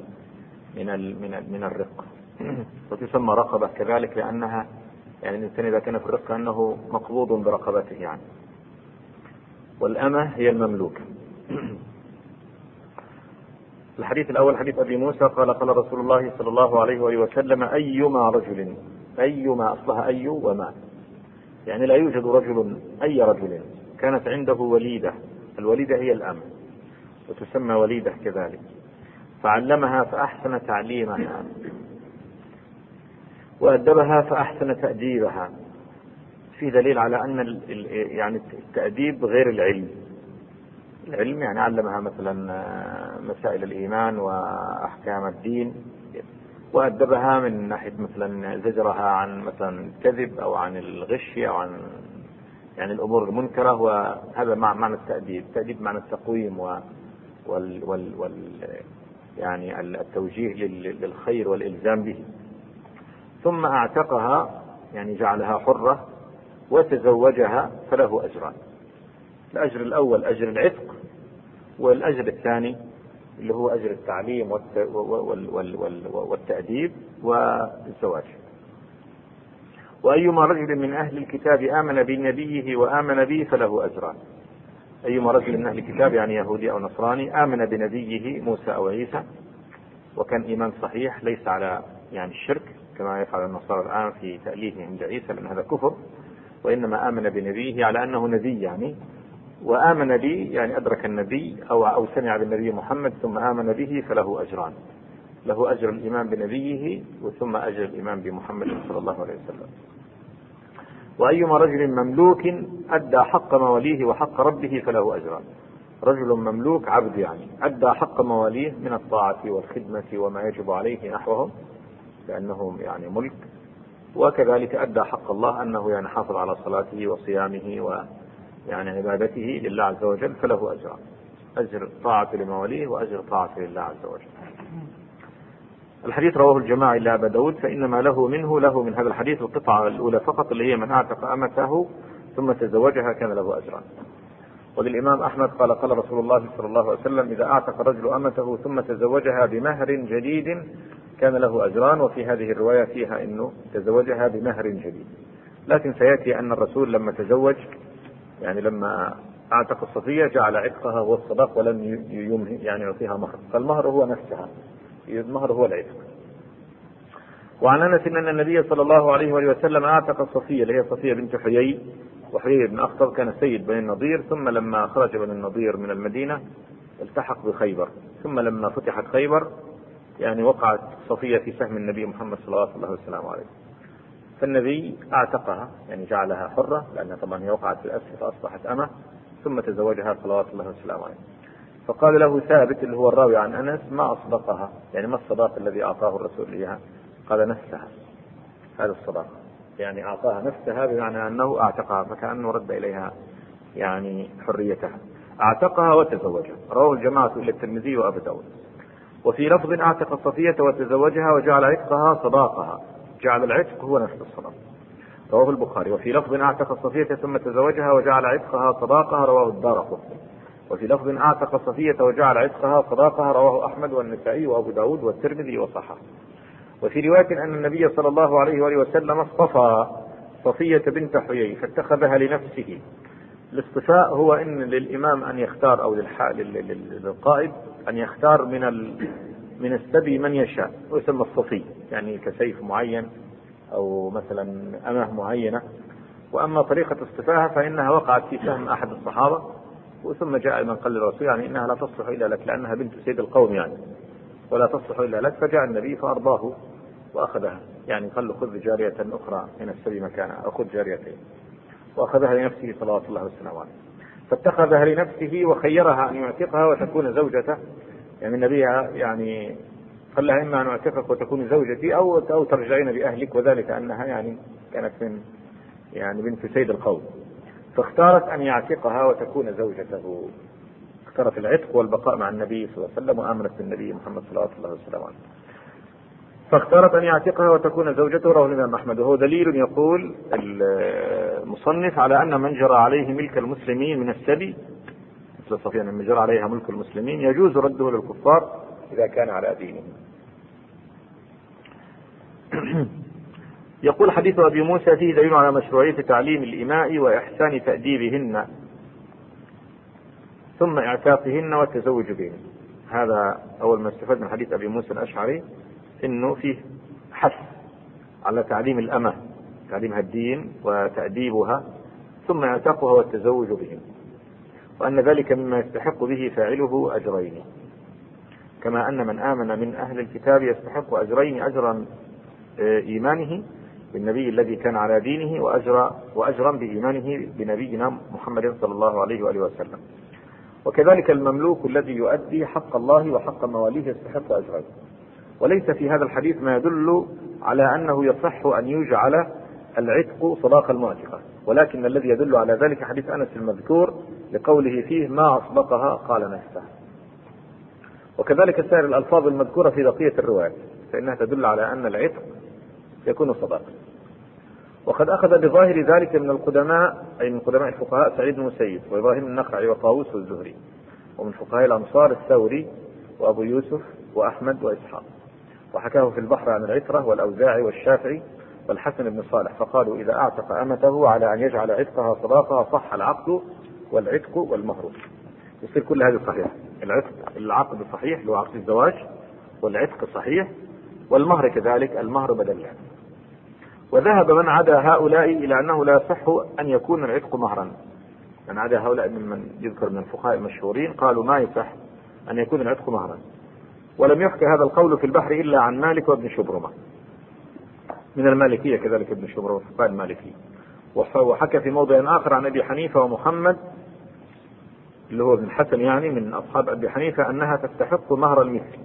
من الرق. وتسمى رقبة كذلك لأنها يعني الإنسان إذا كان في الرق كأنه مقبوض برقبته يعني. والأمة هي المملوكة. الحديث الأول حديث أبي موسى قال: قال رسول الله صلى الله عليه وآله وسلم: أيما رجل، أيما أصلها أي وما، يعني لا يوجد رجل، أي رجل كانت عنده وليدة، الوليدة هي الأم وتسمى وليدة كذلك، فعلمها فأحسن تعليمها وأدبها فأحسن تأديبها. في دليل على أن يعني التأديب غير العلم. العلم يعني علمها مثلا مسائل الإيمان وأحكام الدين، وأدبها من ناحية مثلا زجرها عن مثلا الكذب أو عن الغش أو عن يعني الأمور المنكرة. وهذا معنى التأديب. التأديب معنى التقويم يعني التوجيه للخير والإلزام به. ثم أعتقها يعني جعلها حرة وتزوجها فله أجران. الأجر الأول أجر العتق، والأجر الثاني اللي هو أجر التعليم والتأديب والزواج. وأيما رجل من أهل الكتاب آمن بنبيه وآمن به فله أجران. أيما رجل من أهل الكتاب يعني يهودي أو نصراني آمن بنبيه موسى أو عيسى وكان إيمان صحيح ليس على يعني الشرك كما يفعل النصارى الآن في تأليههم عند عيسى، لأن هذا كفر، وإنما آمن بنبيه على أنه نبي يعني، وآمن به يعني أدرك النبي أو سمع بالنبي محمد ثم آمن به فله أجران، له أجر الإيمان بنبيه وثم أجر الإيمان بمحمد صلى الله عليه وسلم. وأيما رجل مملوك أدى حق مواليه وحق ربه فله أجران. رجل مملوك عبد يعني أدى حق مواليه من الطاعة والخدمة وما يجب عليه نحوهم لأنهم يعني ملك، وكذلك أدى حق الله أنه يعني حافظ على صلاته وصيامه ويعني عبادته لله عز وجل فله أجران، أجر طاعة لمواليه وأجر طاعة لله عز وجل. الحديث رواه الجماعة إلا أبا داود، فإنما له من هذا الحديث القطعة الأولى فقط اللي هي من أعتق أمته ثم تزوجها كان له أجران. وللإمام أحمد قال رسول الله صلى الله عليه وسلم إذا أعتق الرجل أمته ثم تزوجها بمهر جديد كان له أجران، وفي هذه الرواية فيها أنه تزوجها بمهر جديد، لكن سيأتي أن الرسول لما تزوج يعني لما أعتق الصفية جعل عتقها هو الصداق ولم يعني يعطيها مهر، فالمهر هو نفسها، المهر هو العتق. وعن أنس أن النبي صلى الله عليه وسلم أعتق الصفية اللي هي صفية بنت حيي، وحيي بن أخطب كان سيد بني النضير، ثم لما خرج بني النضير من المدينة التحق بخيبر، ثم لما فتحت خيبر يعني وقعت صفية في سهم النبي محمد صلى الله عليه وسلم عليه، فالنبي أعتقها يعني جعلها حرة لأنها طبعا هي وقعت في الأسر فأصبحت أمة، ثم تزوجها صلوات الله وسلامه عليه. فقال له ثابت اللي هو الراوي عن أنس ما أصدقها، يعني ما الصداق الذي أعطاه الرسول إياها؟ قال نفسها، هذا الصداق يعني أعطاها نفسها بمعنى أنه أعتقها، فكأنه رد إليها يعني حريتها، أعتقها وتزوجها. رواه الجماعة إلى الترمذي وأبو داود. وفي لفظ أعتق الصفية وتزوجها وجعل عتقها صداقها، جعل العتق هو نفس الصداق، رواه البخاري. وفي لفظ أعتق الصفية ثم تزوجها وجعل عتقها صداقها، رواه الدارقطني. وفي لفظ أعتق الصفية وجعل عتقها صداقها، رواه أحمد والنسائي وأبو داود والترمذي وصححه. وفي رواية أن النبي صلى الله عليه وآله وسلم اصطفى صفية بنت حيي فاتخذها لنفسه. الاصطفاء هو أن للإمام أن يختار أو للقائد أن يختار من السبي من يشاء، ويسمى الصفي يعني كسيف معين أو مثلا أمه معينة. وأما طريقة اصطفاها فإنها وقعت في سهم أحد الصحابة، وثم جاء من قال للرسول يعني إنها لا تصلح إلا لك لأنها بنت سيد القوم يعني ولا تصلح إلا لك، فجاء النبي فأرضاه وأخذها، يعني قال له خذ جارية أخرى من السبي مكانها أو خذ جاريتين، وأخذها لنفسه صلوات الله وسلامه عليه. فاتخذها لنفسه وخيرها أن يعتقها وتكون زوجته، يعني النبي يعني قال لها إما أن أعتقك وتكون زوجتي أو ترجعين بأهلك، وذلك أنها يعني كانت من يعني بنت سيد القوم، فاختارت أن يعتقها وتكون زوجته، اختارت العتق والبقاء مع النبي صلى الله عليه وسلم وآمنت بالنبي محمد صلى الله عليه وسلم، فاختارت أن يعتقها وتكون زوجته. رواه الإمام أحمد. وهو دليل يقول المصنف على أن من جرى عليه ملك المسلمين من السبي مثل صفية من جرى عليها ملك المسلمين يجوز رده للكفار إذا كان على دينهم. يقول حديث أبي موسى فيه دليل على مشروعية تعليم الإماء وإحسان تأديبهن ثم إعتاقهن والتزوج بهن. هذا أول ما استفاد من حديث أبي موسى الأشعري، إنه فيه حث على تعليم الأمة، تعليمها الدين وتأديبها ثم إعتاقها والتزوج بهن، وأن ذلك مما يستحق به فاعله أجرين، كما أن من آمن من أهل الكتاب يستحق أجرين، أجرا إيمانه بالنبي الذي كان على دينه وأجرا بإيمانه بنبينا محمد صلى الله عليه وآله وسلم. وكذلك المملوك الذي يؤدي حق الله وحق مواليه يستحق أجرين. وليس في هذا الحديث ما يدل على أنه يصح أن يجعل العتق صداق المعتقة، ولكن الذي يدل على ذلك حديث أنس المذكور لقوله فيه ما أصدقها قال نفسها. وكذلك سائر الألفاظ المذكورة في بقية الروايات فإنها تدل على أن العتق يكون صداقا. وقد أخذ بظاهر ذلك من القدماء، أي من قدماء الفقهاء سعيد بن المسيب وإبراهيم النخعي وطاووس والزهري، ومن فقهاء الأمصار الثوري وأبو يوسف وأحمد وإسحاق، وحكاه في البحر عن العترة والأوزاعي والشافعي والحسن بن صالح، فقالوا إذا أعتق أمته على أن يجعل عتقها صداقها صح العقد والعتق والمهر، يصير كل هذه صحيح. العقد صحيح اللي هو عقد الزواج، والعتق صحيح، والمهر كذلك، المهر بدل يعني. وذهب من عدا هؤلاء إلى أنه لا يصح أن يكون العتق مهرا. من عدا هؤلاء ممن يذكر من الفقهاء المشهورين قالوا ما يصح أن يكون العتق مهرا. ولم يحكى هذا القول في البحر إلا عن مالك وابن شبرمة من المالكية، كذلك ابن شبرمة الفقهاء المالكي. وحكى في موضع آخر عن أبي حنيفة ومحمد اللي هو ابن حسن يعني من أصحاب أبي حنيفة أنها تستحق مهر المثل.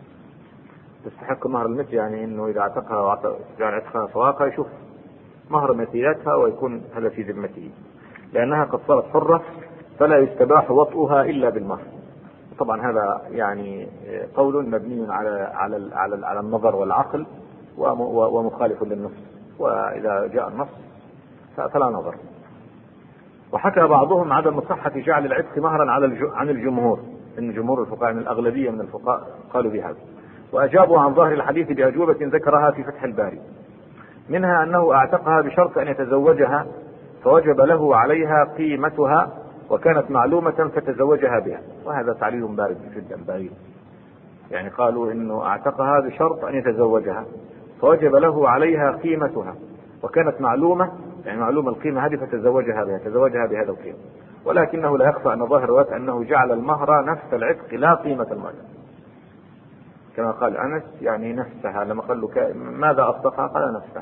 تستحق مهر المثل يعني أنه إذا اعتقها وعتقها فواقع يشوف مهر مثيلتها ويكون هذا في ذمته، لأنها قد صارت حرة فلا يستباح وطئها إلا بالمهر. طبعا هذا يعني قول مبني على النظر والعقل ومخالف للنص، وإذا جاء النص فلا نظر. وحكى بعضهم عدم صحة جعل العتق مهرا عن الجمهور، إن جمهور الفقهاء من الأغلبية من الفقهاء قالوا بهذا، وأجابوا عن ظاهر الحديث بأجوبة ذكرها في فتح الباري، منها أنه اعتقها بشرط أن يتزوجها فوجب له عليها قيمتها وكانت معلومة فتزوجها بها، وهذا تعليل بارد جدا بعيد. يعني قالوا إنه اعتقها بشرط أن يتزوجها فوجب له عليها قيمتها وكانت معلومة، يعني معلومة القيمة هذه فتزوجها بها، تزوجها بهذا القيمة. ولكنه لا يخفى أن ظاهر الرواية أنه جعل المهر نفس العتق لا قيمة المهر، كما قال أنس يعني نفسها. لما قال له ماذا أصدقها قال نفسها،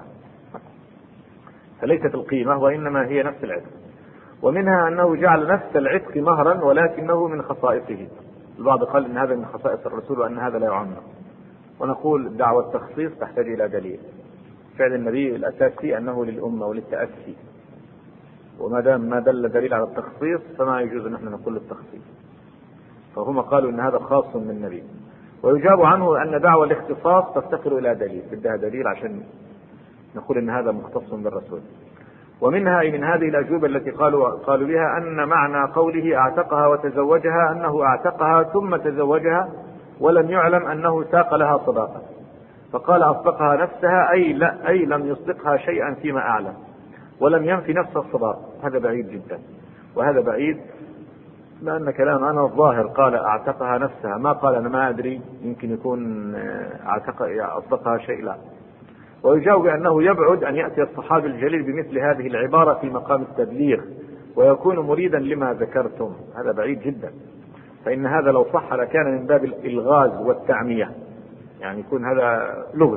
فليست القيمة وإنما هي نفس العتق. ومنها أنه جعل نفس العتق مهرا ولكنه من خصائصه. البعض قال إن هذا من خصائص الرسول وأن هذا لا يعمر، ونقول دعوة التخصيص تحتاج إلى دليل. فعل النبي الأساسي أنه للأمة وللتأسي، وما دام ما دل دليل على التخصيص فما يجوز نحن نقول التخصيص، فهم قالوا إن هذا خاص من النبي. ويجاب عنه أن دعوة الاختصاص تفتقر إلى دليل، بدها دليل عشان نقول إن هذا مختص بالرسول. ومنها أي من هذه الأجوبة التي قالوا بها أن معنى قوله اعتقها وتزوجها أنه اعتقها ثم تزوجها ولم يعلم أنه ساق لها صداقة، فقال أصدقها نفسها أي لم يصدقها شيئا فيما أعلم ولم ينفي نفس الصداق. هذا بعيد جدا، وهذا بعيد لأن كلام أنا الظاهر قال اعتقها نفسها، ما قال أنا ما أدري يمكن يكون أصدقها شيء، لا. ويجاوب بأنه يبعد أن يأتي الصحابي الجليل بمثل هذه العبارة في مقام التبليغ ويكون مريدا لما ذكرتم، هذا بعيد جدا. فإن هذا لو صح لكان من باب الإلغاز والتعمية، يعني يكون هذا لغز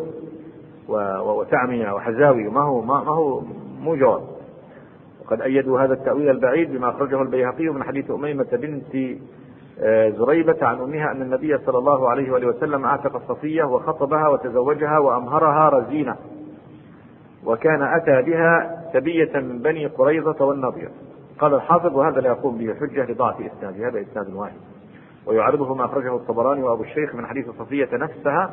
وتعمية وحزاوي، ما هو مو جواب. وقد أيدوا هذا التأويل البعيد بما أخرجه البيهقي من حديث أميمة بنت زريبة عن أمها أن النبي صلى الله عليه وآله وسلم اعتق صفية وخطبها وتزوجها وأمهرها رزينة، وكان أتى بها سبية من بني قريظة والنضير. قال الحافظ وهذا لا يقوم به حجة لضعف إسناده، هذا إسناد واحد. ويعرضه ما أخرجه الطبراني وأبو الشيخ من حديث صفية نفسها،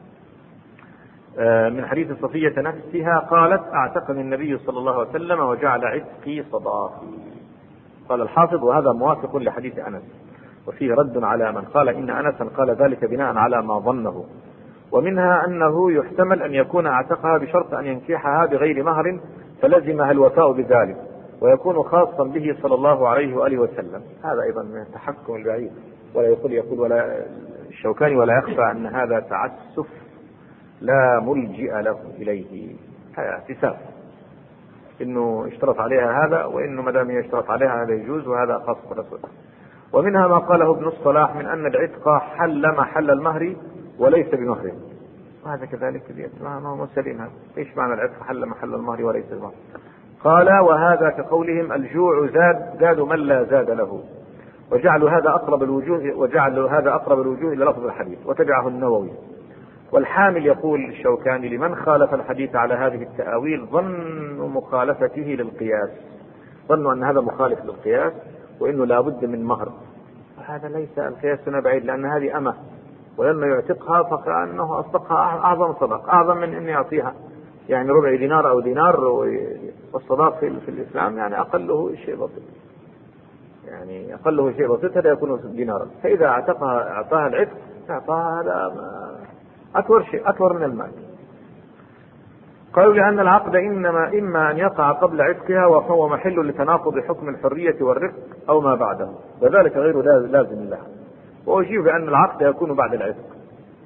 من حديث صفية نفسها قالت اعتقني النبي صلى الله عليه وسلم وجعل عتقي صداقي. قال الحافظ وهذا موافق لحديث أنس، وفيه رد على من قال إن أنسا قال ذلك بناء على ما ظنه. ومنها أنه يحتمل أن يكون اعتقها بشرط أن ينكحها بغير مهر فلزمها الوفاء بذلك ويكون خاصا به صلى الله عليه وآله وسلم. هذا أيضا من التحكم البعيد، ولا يقول ولا الشوكاني ولا يخفى أن هذا تعسف لا ملجئ له إليه، هذا اعتساف إنه اشترط عليها هذا، وإنه ما دام يشترط عليها هذا يجوز، وهذا خاص بالرسول. ومنها ما قاله ابن الصلاح من أن العتق حل محل المهر وليس بمهر، وهذا كذلك ما هو سليم. هذا ايش معنى العتق حل محل المهر وليس بمهر؟ قال وهذا كقولهم الجوع زاد من لا زاد له، وجعلوا هذا أقرب الوجوه إلى لفظ الحديث. وتبعه النووي. والحامل يقول الشوكاني لمن خالف الحديث على هذه التأويل ظن مخالفته للقياس، ظنوا أن هذا مخالف للقياس وإنه لا بد من مهر. هذا ليس القياس هنا بعيد، لأن هذه أمة ولما يعتقها فكأنه أصدقها أعظم صدق، أعظم من أن يعطيها يعني ربع دينار أو دينار. والصداق في الإسلام يعني أقله شيء بسيط، يعني أقله شيء بسيط هذا يكون دينارا. فإذا أعطاها العتق أعطاها هذا أكبر من المال. قالوا لأن العقد إما أن يقع قبل عتقها وهو محل لتناقض حكم الحرية والرفق أو ما بعده، وذلك غير لازم لها. وأجيب بأن العقد يكون بعد العتق،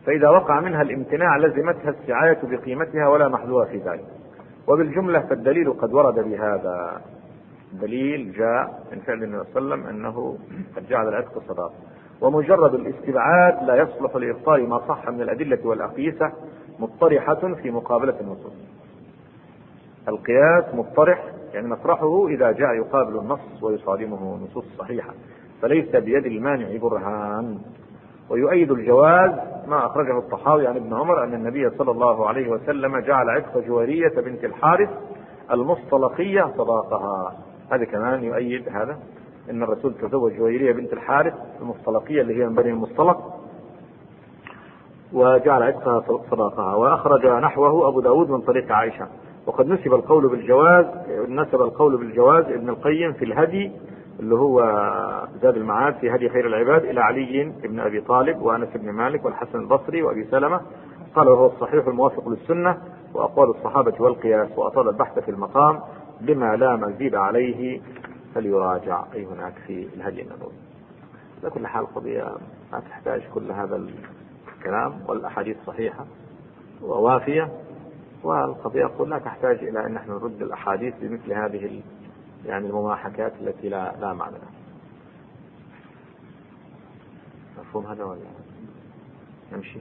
فإذا وقع منها الامتناع لزمتها السعاية بقيمتها ولا محذور في ذلك. وبالجملة فالدليل قد ورد بهذا. دليل جاء من فعل النبي صلى الله عليه وسلم أنه قد جعل العتق صداقة، ومجرد الاستبعاد لا يصلح لإبطال ما صح من الأدلة والأقيسة مطرحة في مقابلة النصوص. القياس مطرح يعني مطرحه إذا جاء يقابل النص ويصادمه نصوص صحيحة، فليس بيد المانع برهان. ويؤيد الجواز ما أخرجه الطحاوي عن ابن عمر أن النبي صلى الله عليه وسلم جعل عتق جويرية بنت الحارث المصطلقية صداقها. هذا كمان يؤيد هذا، ان الرسول تزوج جويرية بنت الحارث المصطلقية اللي هي من بني المصطلق وجعل عتقها صداقها. واخرج نحوه ابو داود من طريق عائشة. وقد نسب القول بالجواز ابن القيم في الهدي اللي هو زاد المعاد في هدي خير العباد الى علي بن ابي طالب وانس بن مالك والحسن البصري وابي سلمة، قال وهو الصحيح الموافق للسنة واقوال الصحابة والقياس، واطال البحث في المقام بما لا مزيد عليه فليراجع أي هناك في الهدي النبوي. على كل حال القضية ما تحتاج كل هذا الكلام، والأحاديث صحيحة ووافية، والقضية أقول لا تحتاج إلى أن نحن نرد الأحاديث بمثل هذه يعني المماحكات التي لا معنى لها. مفهوم هذا ولا نمشي؟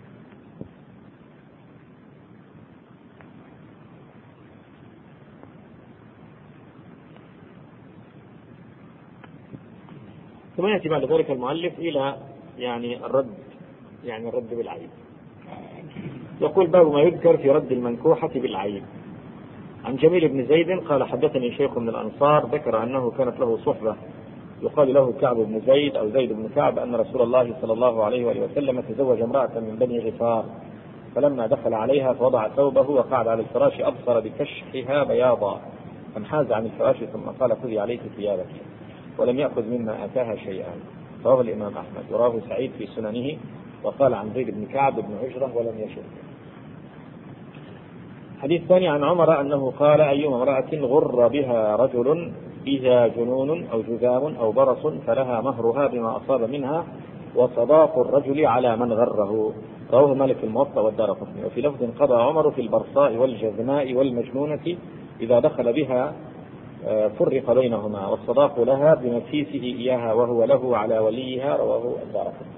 ثم يأتي بعد ذلك المؤلف إلى الرد بالعيب. يقول باب ما يذكر في رد المنكوحة بالعيب. عن جميل بن زيد قال حدثني شيخ من الأنصار ذكر أنه كانت له صحبة يقال له كعب بن زيد أو زيد بن كعب أن رسول الله صلى الله عليه وآله وسلم تزوج امرأة من بني غفار، فلما دخل عليها فوضع ثوبه وقعد على الفراش أبصر بكشحها بياضا فانحاز عن الفراش ثم قال خذي عليك ثيابك، ولم يأخذ مما أتاها شيئا. رواه الإمام أحمد وراه سعيد في سننه وقال عن زيد بن كعب بن عجرة ولم يشر. حديث ثاني عن عمر أنه قال أيما امرأة غر بها رجل بها جنون أو جذام أو برص فلها مهرها بما أصاب منها وصداق الرجل على من غره. رواه مالك الموطأ والدارقطني. وفي لفظ قضى عمر في البرصاء والجذماء والمجنونة إذا دخل بها فرق بينهما والصداق لها بمسيسه إياها وهو له على وليها. رواه الدارقطني.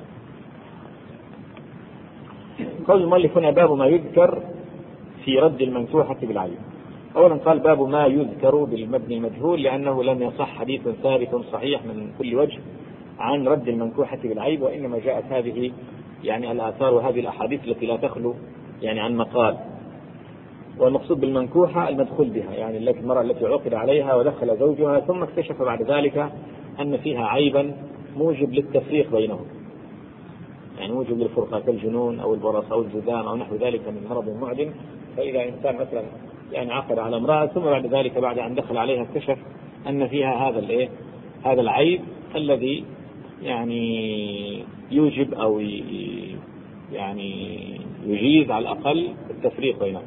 قال المؤلف هنا باب ما يذكر في رد المنكوحة بالعيب. أولا قال باب ما يذكر بالمبني المجهول لأنه لم يصح حديث ثابت صحيح من كل وجه عن رد المنكوحة بالعيب، وإنما جاءت هذه الآثار وهذه الأحاديث التي لا تخلو عن مقال. والمقصود بالمنكوحة المدخول بها، التي المرأة التي عقد عليها ودخل زوجها ثم اكتشف بعد ذلك أن فيها عيبا موجب للتفريق بينهم، موجب للفرقة كالجنون أو البرص أو الجذام أو نحو ذلك من مرض معدن. فإذا إنسان مثلا عقد على امرأة ثم بعد ذلك بعد أن دخل عليها اكتشف أن فيها هذا العيب الذي يوجب أو يجيز على الأقل التفريق بينهم.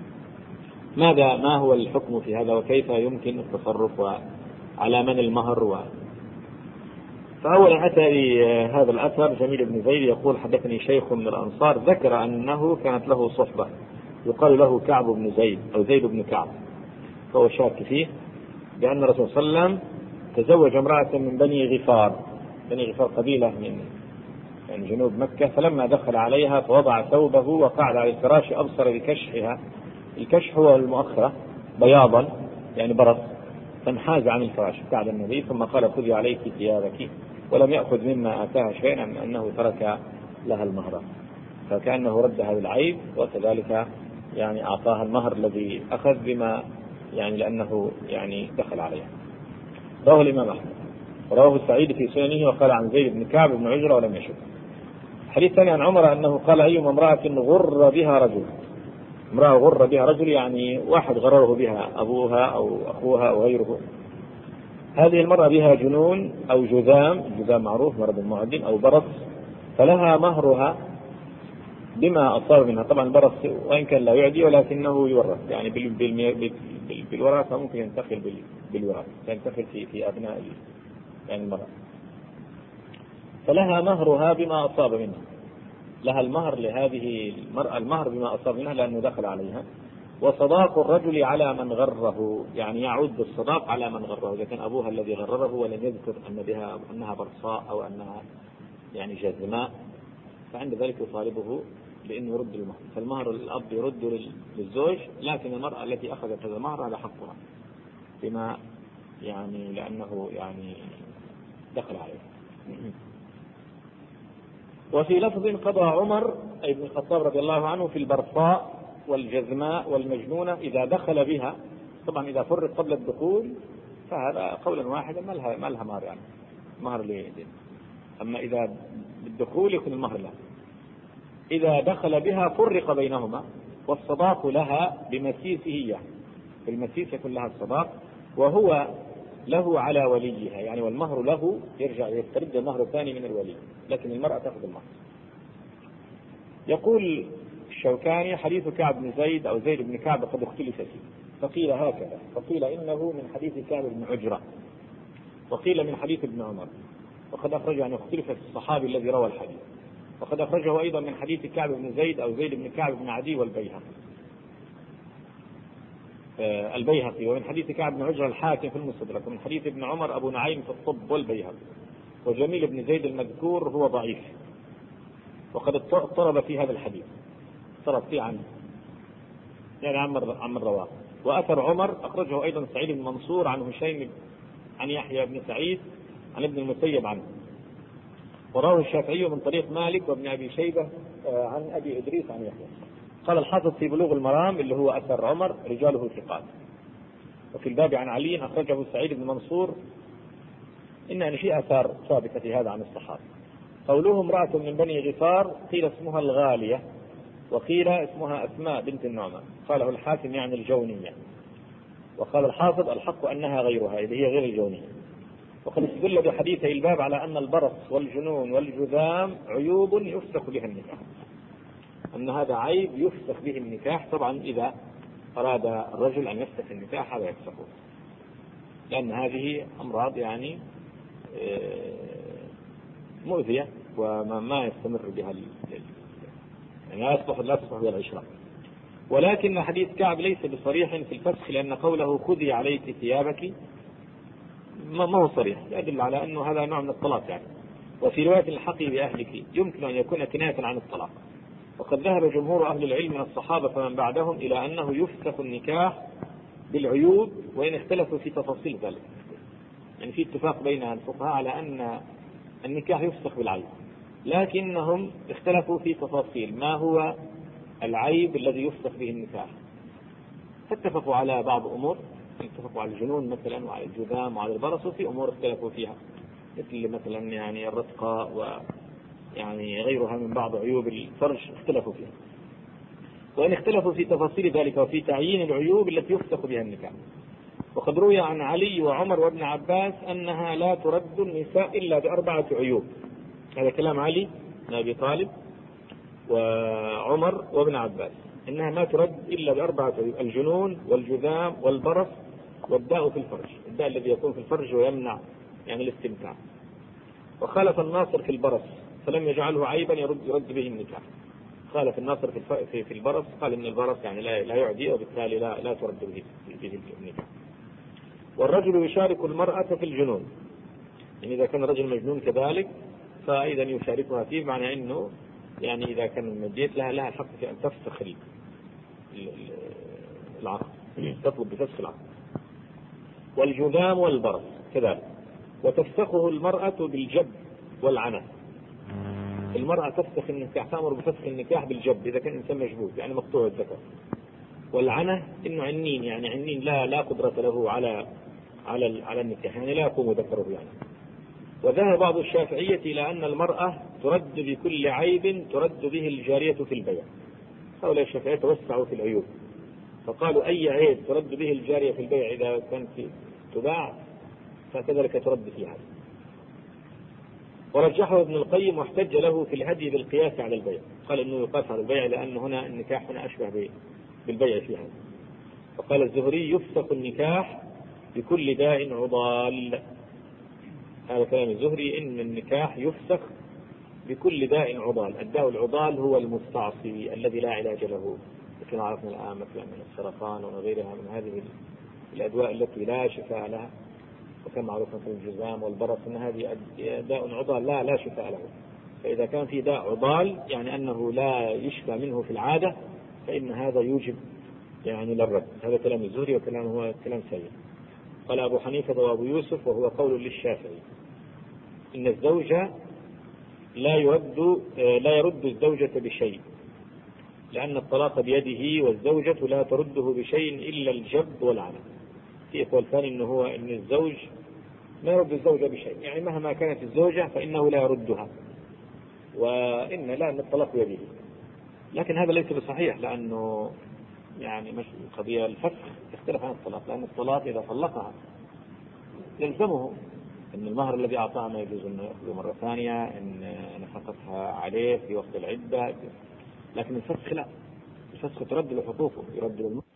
ما هو الحكم في هذا وكيف يمكن التصرف وعلى من المهر فأولا أتى هذا الأثر جميل بن زيد يقول حدثني شيخ من الأنصار ذكر أنه كانت له صحبة يقال له كعب بن زيد أو زيد بن كعب، فهو شاك فيه بأن الرسول صلى الله عليه وسلم تزوج امرأة من بني غفار قبيلة من جنوب مكة، فلما دخل عليها فوضع ثوبه وقعد على الفراش أبصر بكشحها. الكشح هو المؤخرة بياضا برص، فانحاز عن الفراش قعد النبي ثم قال خذي عليك ثيابك، ولم يأخذ مما آتاها شيئا أنه ترك لها المهر، فكأنه رد هذا العيب وكذلك أعطاها المهر الذي أخذ بما لأنه دخل عليها. رواه الإمام أحمد رواه سعيد في سننه وقال عن زيد بن كعب بن عجرة ولم يشك. حديث ثاني عن عمر أنه قال أيما امرأة غر بها رجل، امرأة غر بها رجل واحد غرره بها أبوها أو أخوها أو غيره، هذه المرأة بها جنون أو جذام معروف مرض معدن أو برص، فلها مهرها بما أصاب منها. طبعا البرص وإن كان لا يعدي ولكنه يورث بالوراثة، ممكن ينتقل بالوراثة، ينتقل في أبناء المرأة. فلها مهرها بما أصاب منها، لها المهر لهذه المرأة، المهر بما أصاب منها لأنه دخل عليها. وصداق الرجل على من غره، يعني يعود بالصداق على من غره، إذا كان أبوها الذي غرره ولم يذكر أنها برصاء أو أنها يعني جاذماء، فعند ذلك يطالبه بأنه يرد المهر. فالمهر الأب يرد للزوج، لكن المرأة التي أخذت هذا المهر هذا حقها بما يعني لأنه يعني دخل عليه. وفي لفظ قضى عمر أي بن الخطاب رضي الله عنه في البرصاء والجزماء والمجنونة إذا دخل بها. طبعا إذا فرق قبل الدخول فهذا قولا واحدا ما لها مهر، يعني مهر ليدين. أما إذا بالدخول يكون المهر له. إذا دخل بها فرق بينهما، والصداق لها بمسيسه إياه، في المسيس يكون لها الصداق، وهو له على وليها، يعني والمهر له يرجع يسترد المهر الثاني من الولي، لكن المرأة تأخذ المهر. يقول الشوكاني: حديث كعب بن زيد أو زيد بن كعب قد اختلف فيه، فقيل هكذا، فقيل إنه من حديث كعب بن عجرة، وقيل من حديث ابن عمر، وقد أخرج أن اختلف في الصحابي الذي روى الحديث، وقد أخرجه أيضا من حديث كعب بن زيد أو زيد بن كعب بن عدي البيهقي، ومن حديث كعب بن عجرة الحاكم في المستدرك، ومن حديث ابن عمر أبو نعيم في الطب والبيهقي. وجميل بن زيد المذكور هو ضعيف، وقد اضطرب في هذا الحديث، اضطرب فيه عنه يعني عن رواه. وأثر عمر أخرجه أيضا سعيد بن منصور عن هشيم عن يحيى بن سعيد عن ابن المسيب عنه. وراه الشافعي من طريق مالك وابن أبي شيبة عن أبي إدريس عن يحيى. قال الحافظ في بلوغ المرام اللي هو أثر عمر رجاله ثقات. وفي الباب عن علي أخرجه سعيد بن منصور إن في آثار ثابتة في هذا عن الصحابة. قوله امرأة من بني غفار قيل اسمها الغالية، وقيل اسمها أسماء بنت النعمان، قاله الحاكم يعني الجونية. وقال الحافظ الحق أنها غيرها، إذ هي غير الجونية. وقد استدل بحديثي الباب على أن البرص والجنون والجذام عيوب يفسخ بها النكاح، أن هذا عيب يفسخ به النكاح. طبعا إذا أراد الرجل أن يفسخ النكاح هذا يفسخه، لأن هذه أمراض يعني مؤذية وما يستمر بها، يعني لا تصلح بها العشرة. ولكن حديث كعب ليس بصريح في الفسخ، لأن قوله خذي عليك ثيابك ما هو صريح، يدل على أنه هذا نوع من الطلاق يعني. وفي رواية الحقي بأهلك يمكن أن يكون كناية عن الطلاق. وقد ذهب جمهور أهل العلم من الصحابة فمن بعدهم إلى أنه يفسخ النكاح بالعيوب، وإن اختلفوا في تفاصيل ذلك. يعني في اتفاق بين الفقهاء على أن النكاح يفسخ بالعيب، لكنهم اختلفوا في تفاصيل ما هو العيب الذي يفسخ به النكاح. فاتفقوا على بعض أمور، اتفقوا على الجنون مثلا وعلى الجذام وعلى البرص، وفي أمور اختلفوا فيها مثل مثلا يعني الرتقاء ويعني غيرها من بعض عيوب الفرج اختلفوا فيها. وإن اختلفوا في تفاصيل ذلك وفي تعيين العيوب التي يفسخ بها النكاح. وقد روي عن علي وعمر وابن عباس أنها لا ترد النساء إلا بأربعة عيوب. هذا كلام علي بن أبي طالب وعمر وابن عباس، إنها ما ترد إلا بأربعة عيوب: الجنون والجذام والبرص والداء في الفرج، الداء الذي يكون في الفرج ويمنع يعني الاستمتاع. وخالف الناصر في البرص فلم يجعله عيبا يرد به النكاح. خالف الناصر في البرص، قال إن البرص يعني لا يعدي، وبالتالي لا ترد به النكاح. والرجل يشارك المرأة في الجنون، يعني إذا كان الرجل مجنون كذلك فإذا يشاركها فيه، معنى أنه يعني إذا كان المديت لها الحق في أن تفسخ العقد، تطلب بفسخ العقد. والجذام والبرص كذلك. وتفسخه المرأة بالجب والعنة. المرأة تفسخ النكاح، تأمر بفسخ النكاح بالجب إذا كان إنسان مجبوب يعني مقطوع الذكر. والعنة إنه عنين، يعني عنين لا قدرة له على النكاح، يعني لا يقوم ذكره يعني. وذهب بعض الشافعية إلى أن المرأة ترد بكل عيب ترد به الجارية في البيع. هؤلاء الشافعية توسعوا في العيوب، فقالوا أي عيب ترد به الجارية في البيع إذا كانت تباع فكذلك ترد فيها. ورجحه ابن القيم واحتج له في الهدي بالقياس على البيع، قال إنه يقاس على البيع لأن هنا النكاح هنا أشبه بالبيع فيها. وقال الزهري يفسخ النكاح بكل داء عضال. هذا كلام الزهري، إن النكاح يفسخ بكل داء عضال. الداء العضال هو المستعصي الذي لا علاج له، مثل ما عرفنا الآن مثلا من السرطان وغيرها من هذه الأدواء التي لا شفاء لها، وكما معروف مثل الجذام والبرص أن هذه داء عضال لا شفاء له. فإذا كان في داء عضال يعني أنه لا يشفى منه في العادة، فإن هذا يوجب يعني للرد. هذا كلام الزهري وكلامه هو كلام سيء. قال أبو حنيفة وأبو يوسف وهو قول للشافعي إن الزوج لا يرد الزوجة بشيء، لأن الطلاق بيده، والزوجة لا ترده بشيء إلا الجب والعنة. في إخوة الثاني إن الزوج ما يرد الزوجة بشيء، يعني مهما كانت الزوجة فإنه لا يردها، لأن الطلاق بيده. لكن هذا ليس بصحيح، لأنه يعني مش قضية الفسخ يختلف عن الطلاق، لأن الطلاق إذا طلقها يلزمه أن المهر الذي أعطاها ما يجوز أن يأخذه مرة ثانية، أن نفقتها عليه في وقت العدة. لكن الفسخ لا، الفسخ ترد له حقوقه، يرد له